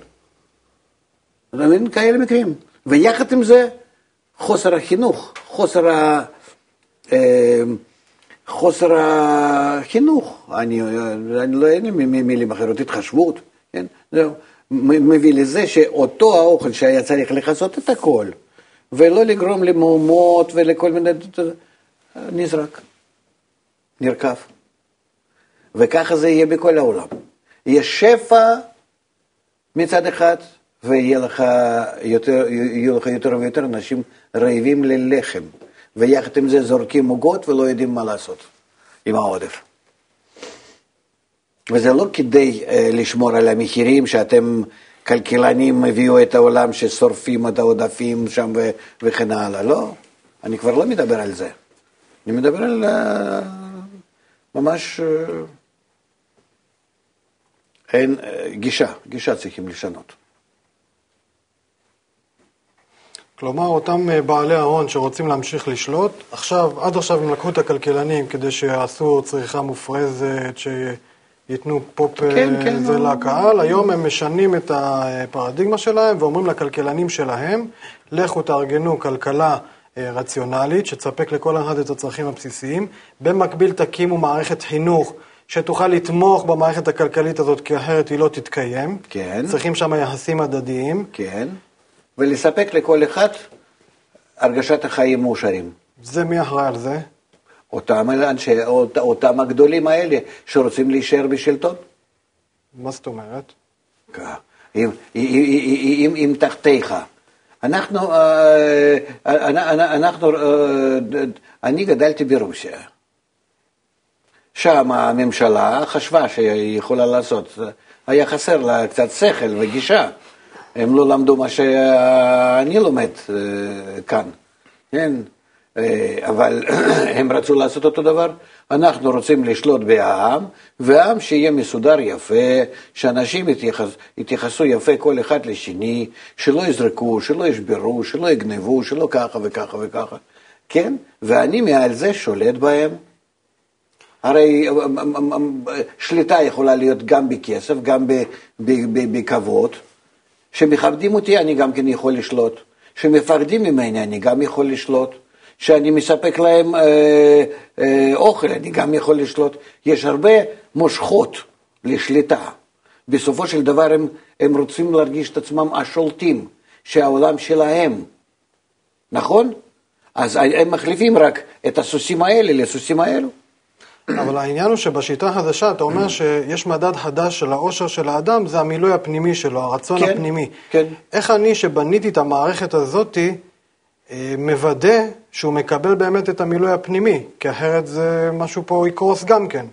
כאלה מקרים. ויחד עם זה, חוסר החינוך, חוסר ה... אה, חוסר החינוך, אני, אני לא אין לי מילים אחרות, התחשבות, כן? זהו, מביא לזה שאותו האוכל שהיה צריך לחסות את הכל, ולא לגרום למהומות ולכל מיני, נזרק, נרכב. וככה זה יהיה בכל העולם. יש שפע מצד אחד, ויהיה לך יותר, יהיו לך יותר ויותר אנשים רעבים ללחם. ויחד עם זה זורקים מוגות ולא יודעים מה לעשות עם העודף. וזה לא כדי uh, לשמור על המחירים שאתם כלכלנים הביאו את העולם ששורפים את העודפים שם ו- וכן הלאה. לא, אני כבר לא מדבר על זה. אני מדבר על uh, ממש uh, אין, uh, גישה, גישה צריכים לשנות. כלומר, אותם בעלי ההון שרוצים להמשיך לשלוט, עכשיו, עד עכשיו הם לקחו את הכלכלנים כדי שיעשו צריכה מופרזת, שייתנו פופ כן, כן, זה לא... לקהל. היום הם משנים את הפרדיגמה שלהם ואומרים לכלכלנים שלהם, לכו תארגנו כלכלה רציונלית, שתספק לכל אחד את הצרכים הבסיסיים, במקביל תקימו מערכת חינוך, שתוכל לתמוך במערכת הכלכלית הזאת, כי אחרת היא לא תתקיים. כן. צריכים שם יחסים הדדיים. כן. ולספק לכל אחד הרגשת החיים מאושרים. זה מי אחראי על זה? אותם, אנשי, אות, אותם הגדולים האלה שרוצים להישאר בשלטון. מה זאת אומרת? אם, אם, אם תחתיך. אנחנו, אנחנו, אני גדלתי ברוסיה. שם הממשלה חשבה שהיא יכולה לעשות. היה חסר לה קצת שכל וגישה. הם לא למדו מה שאני לומד כאן, כן? אבל הם רצו לעשות אותו דבר. אנחנו רוצים לשלוט בעם, והעם שיהיה מסודר יפה, שאנשים יתייחס, יתייחסו יפה כל אחד לשני, שלא יזרקו, שלא ישברו, שלא יגנבו, שלא ככה וככה וככה, כן? ואני מעל זה שולט בהם. הרי שליטה יכולה להיות גם בכסף, גם בכבוד. שמכבדים אותי, אני גם כן יכול לשלוט. שמפחדים ממני, אני גם יכול לשלוט. שאני מספק להם אה, אה, אוכל, אני גם יכול לשלוט. יש הרבה מושכות לשליטה. בסופו של דבר הם, הם רוצים להרגיש את עצמם השולטים, שהעולם שלהם. נכון? אז הם מחליפים רק את הסוסים האלה לסוסים האלו. אבל העניין הוא שבשיטה החדשה אתה אומר שיש מדד חדש של האושר של האדם, זה המילוי הפנימי שלו, הרצון כן, הפנימי. כן. איך אני שבניתי את המערכת הזאת מוודא שהוא מקבל באמת את המילוי הפנימי, כי אחרת זה משהו פה יקרוס גם כן.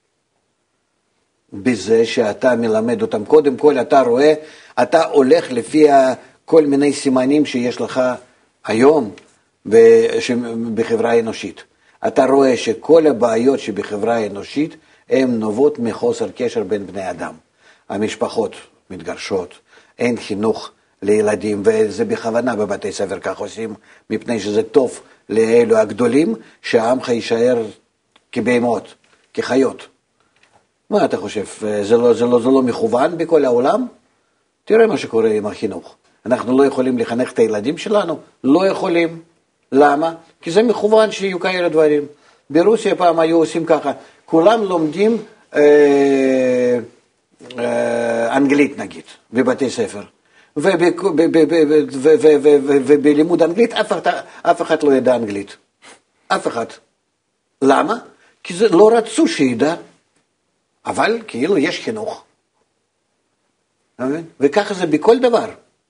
בזה שאתה מלמד אותם, קודם כל אתה רואה, אתה הולך לפי כל מיני סימנים שיש לך היום בחברה האנושית. אתה רואה שכל הבעיות שבחברה האנושית הן נובעות מחוסר קשר בין בני אדם. המשפחות מתגרשות, אין חינוך לילדים, וזה בכוונה בבתי ספר כך עושים, מפני שזה טוב לאלו הגדולים, שהעמך יישאר כבהמות, כחיות. מה אתה חושב? זה לא, זה לא, זה לא מכוון בכל העולם? תראה מה שקורה עם החינוך. אנחנו לא יכולים לחנך את הילדים שלנו? לא יכולים. למה? כי זה מכוון שיהיו כאלה דברים. ברוסיה פעם היו עושים ככה, כולם לומדים אה, אה, אנגלית נגיד, בבתי ספר. ובלימוד אנגלית אף אחד, אף אחד לא ידע אנגלית. אף אחד. למה? כי זה לא רצו שידע, אבל כאילו יש חינוך. וככה זה בכל דבר.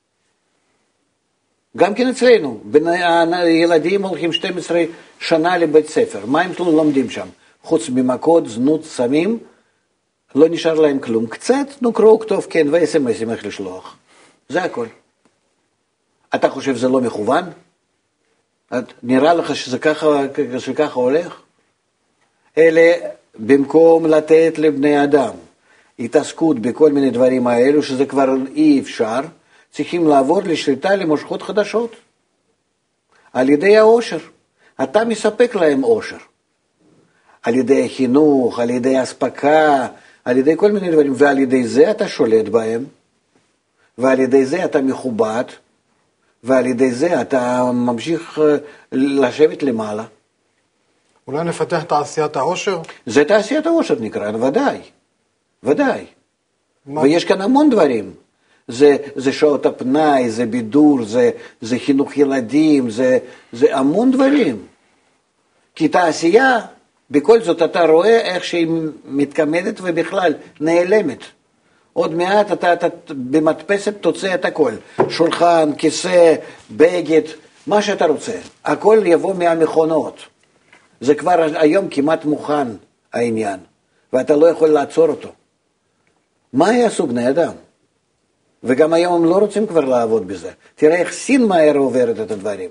גם כן אצלנו, ילדים הולכים שתים עשרה שנה לבית ספר, מה הם לומדים שם? חוץ ממכות, זנות, סמים, לא נשאר להם כלום. קצת, נו, קראו כתוב, כן, ו-אס אם אסים איך לשלוח. זה הכל. אתה חושב שזה לא מכוון? נראה לך שזה ככה, שככה הולך? אלה, במקום לתת לבני אדם התעסקות בכל מיני דברים האלו, שזה כבר אי אפשר, צריכים לעבור לשליטה למושכות חדשות. על ידי העושר. אתה מספק להם עושר. על ידי החינוך, על ידי הספקה, על ידי כל מיני דברים, ועל ידי זה אתה שולט בהם, ועל ידי זה אתה מכובד, ועל ידי זה אתה ממשיך לשבת למעלה. אולי נפתח תעשיית העושר? זה תעשיית העושר נקרא, ודאי, ודאי. מה? ויש כאן המון דברים. זה, זה שעות הפנאי, זה בידור, זה, זה חינוך ילדים, זה, זה המון דברים. כי תעשייה, בכל זאת אתה רואה איך שהיא מתכמדת ובכלל נעלמת. עוד מעט אתה, אתה במדפסת תוצא את הכל. שולחן, כיסא, בגד, מה שאתה רוצה. הכל יבוא מהמכונות. זה כבר היום כמעט מוכן העניין, ואתה לא יכול לעצור אותו. מה יעשו בני אדם? וגם היום הם לא רוצים כבר לעבוד בזה. תראה איך סין מהר עוברת את הדברים.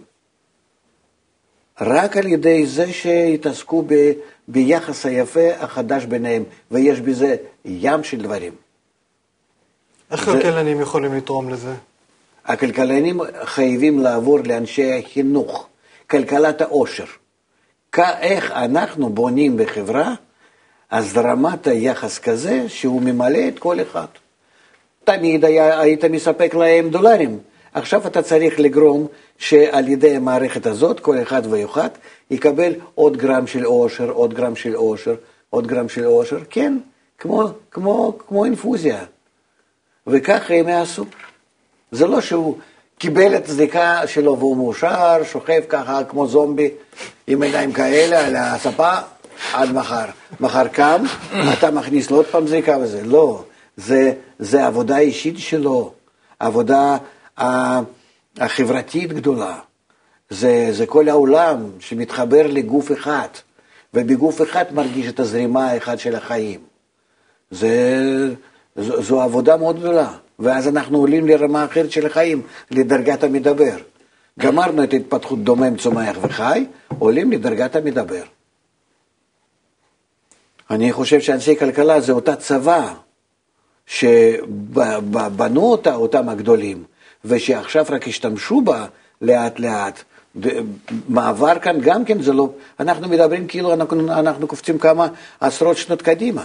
רק על ידי זה שהתעסקו ב, ביחס היפה החדש ביניהם, ויש בזה ים של דברים. איך זה... כלכלנים יכולים לתרום לזה? הכלכלנים חייבים לעבור לאנשי החינוך, כלכלת העושר. איך אנחנו בונים בחברה, אז רמת היחס כזה שהוא ממלא את כל אחד. תמיד היה, היית מספק להם דולרים. עכשיו אתה צריך לגרום שעל ידי המערכת הזאת, כל אחד ואחד, יקבל עוד גרם של עושר, עוד גרם של עושר, עוד גרם של עושר, כן, כמו, כמו, כמו אינפוזיה. וככה הם יעשו. זה לא שהוא קיבל את הצדיקה שלו והוא מאושר, שוכב ככה כמו זומבי, עם עיניים כאלה על הספה, עד מחר. מחר קם, אתה מכניס לו עוד פעם צדיקה וזה. לא, זה, זה עבודה אישית שלו, עבודה החברתית גדולה. זה, זה כל העולם שמתחבר לגוף אחד, ובגוף אחד מרגיש את הזרימה האחד של החיים. זה, זו, זו עבודה מאוד גדולה. ואז אנחנו עולים לרמה אחרת של החיים, לדרגת המדבר. גמרנו את התפתחות דומם, צומח וחי, עולים לדרגת המדבר. אני חושב שאנשי כלכלה זה אותה צבא, שבנו אותה, אותם הגדולים, ושעכשיו רק השתמשו בה לאט לאט. מעבר כאן גם כן זה לא, אנחנו מדברים כאילו אנחנו, אנחנו קופצים כמה עשרות שנות קדימה.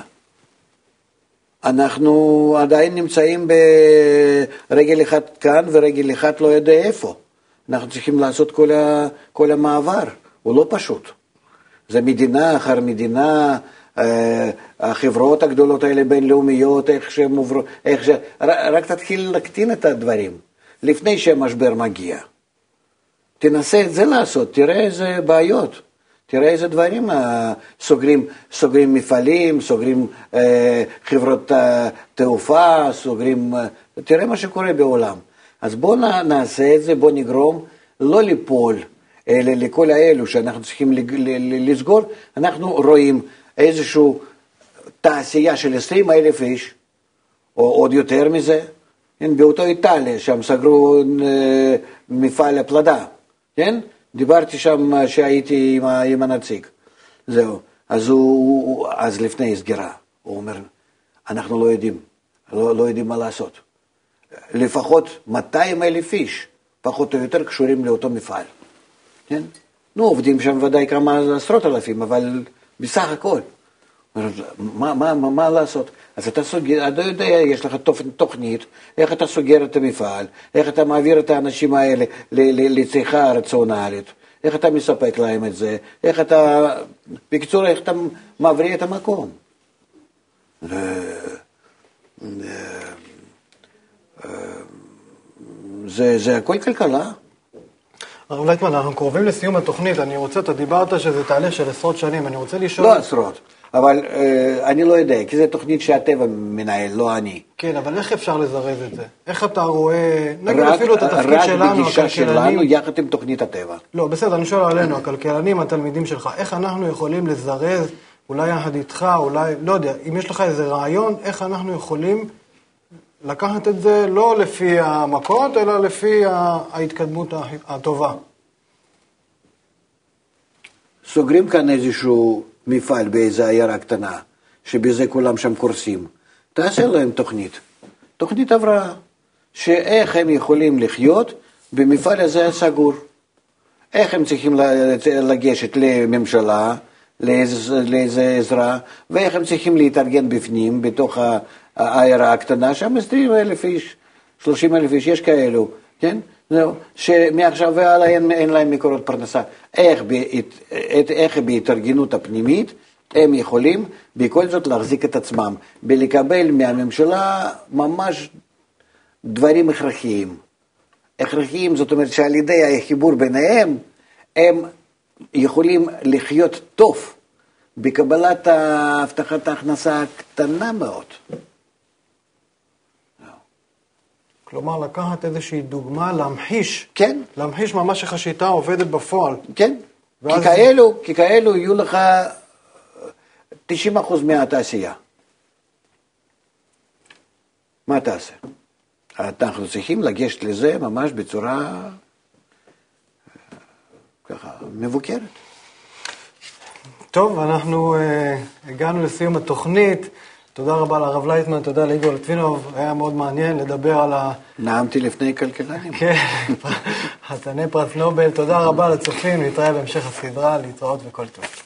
אנחנו עדיין נמצאים ברגל אחד כאן ורגל אחד לא יודע איפה. אנחנו צריכים לעשות כל, ה, כל המעבר, הוא לא פשוט. זה מדינה אחר מדינה, החברות הגדולות האלה בינלאומיות, איך שהם עוברו, איך ש... רק תתחיל להקטין את הדברים, לפני שהמשבר מגיע. תנסה את זה לעשות, תראה איזה בעיות, תראה איזה דברים, סוגרים, סוגרים מפעלים, סוגרים אה, חברות תעופה, סוגרים, תראה מה שקורה בעולם. אז בוא נעשה את זה, בוא נגרום לא ליפול, אלא לכל האלו שאנחנו צריכים לסגור, אנחנו רואים איזשהו תעשייה של עשרים אלף איש, או עוד יותר מזה, באותו איטליה, שם סגרו מפעל הפלדה, כן? דיברתי שם שהייתי עם, עם הנציג, זהו. אז, הוא, אז לפני סגירה, הוא אומר, אנחנו לא יודעים, לא, לא יודעים מה לעשות. לפחות מאתיים אלף איש, פחות או יותר קשורים לאותו מפעל, כן? נו, עובדים שם ודאי כמה עשרות אלפים, אבל בסך הכל. מה, מה, מה, מה לעשות? אז אתה סוגר, אתה יודע, יש לך תוכנית, איך אתה סוגר את המפעל, איך אתה מעביר את האנשים האלה לצריכה רציונלית, איך אתה מספק להם את זה, איך אתה, בקיצור, איך אתה מעביר את המקום. זה, זה הכל כלכלה. הרב לייטמן, אנחנו קרובים לסיום התוכנית, אני רוצה, אתה דיברת שזה תהליך של עשרות שנים, אני רוצה לשאול... לא עשרות, אבל אה, אני לא יודע, כי זו תוכנית שהטבע מנהל, לא אני. כן, אבל איך אפשר לזרז את זה? איך אתה רואה, נגיד אפילו את התפקיד שלנו, רק בגישה הכלכלנים... שלנו, יחד עם תוכנית הטבע. לא, בסדר, אני שואל עלינו, הכלכלנים, התלמידים שלך, איך אנחנו יכולים לזרז, אולי יחד איתך, אולי, לא יודע, אם יש לך איזה רעיון, איך אנחנו יכולים לקחת את זה לא לפי המכות, אלא לפי ההתקדמות הטובה. סוגרים כאן איזשהו מפעל באיזו עיירה קטנה, שבזה כולם שם קורסים. תעשה להם תוכנית. תוכנית הבראה, שאיך הם יכולים לחיות במפעל הזה סגור. איך הם צריכים לגשת לממשלה, לאיזה עזרה, ואיך הם צריכים להתארגן בפנים, בתוך העיירה הקטנה, שם עשרים אלף איש, שלושים אלף איש, יש כאלו, כן? זהו, שמעכשיו והלאה אין, אין להם מקורות פרנסה. איך, בהת, איך בהתארגנות הפנימית הם יכולים בכל זאת להחזיק את עצמם, בלקבל מהממשלה ממש דברים הכרחיים. הכרחיים, זאת אומרת שעל ידי החיבור ביניהם, הם יכולים לחיות טוב בקבלת הבטחת ההכנסה הקטנה מאוד. כלומר, לקחת איזושהי דוגמה, להמחיש, כן. להמחיש ממש איך השיטה עובדת בפועל. כן, ואז... כי כאלו, כי כאלו יהיו לך תשעים אחוז מהתעשייה. מה תעשה? אנחנו צריכים לגשת לזה ממש בצורה ככה מבוקרת. טוב, אנחנו uh, הגענו לסיום התוכנית. תודה רבה לרב לייטמן, תודה לאיגור לטבינוב, היה מאוד מעניין לדבר על ה... נעמתי לפני כלכלנים. כן, חתני פרס נובל, תודה רבה לצופים, נתראה בהמשך הסדרה, להתראות וכל טוב.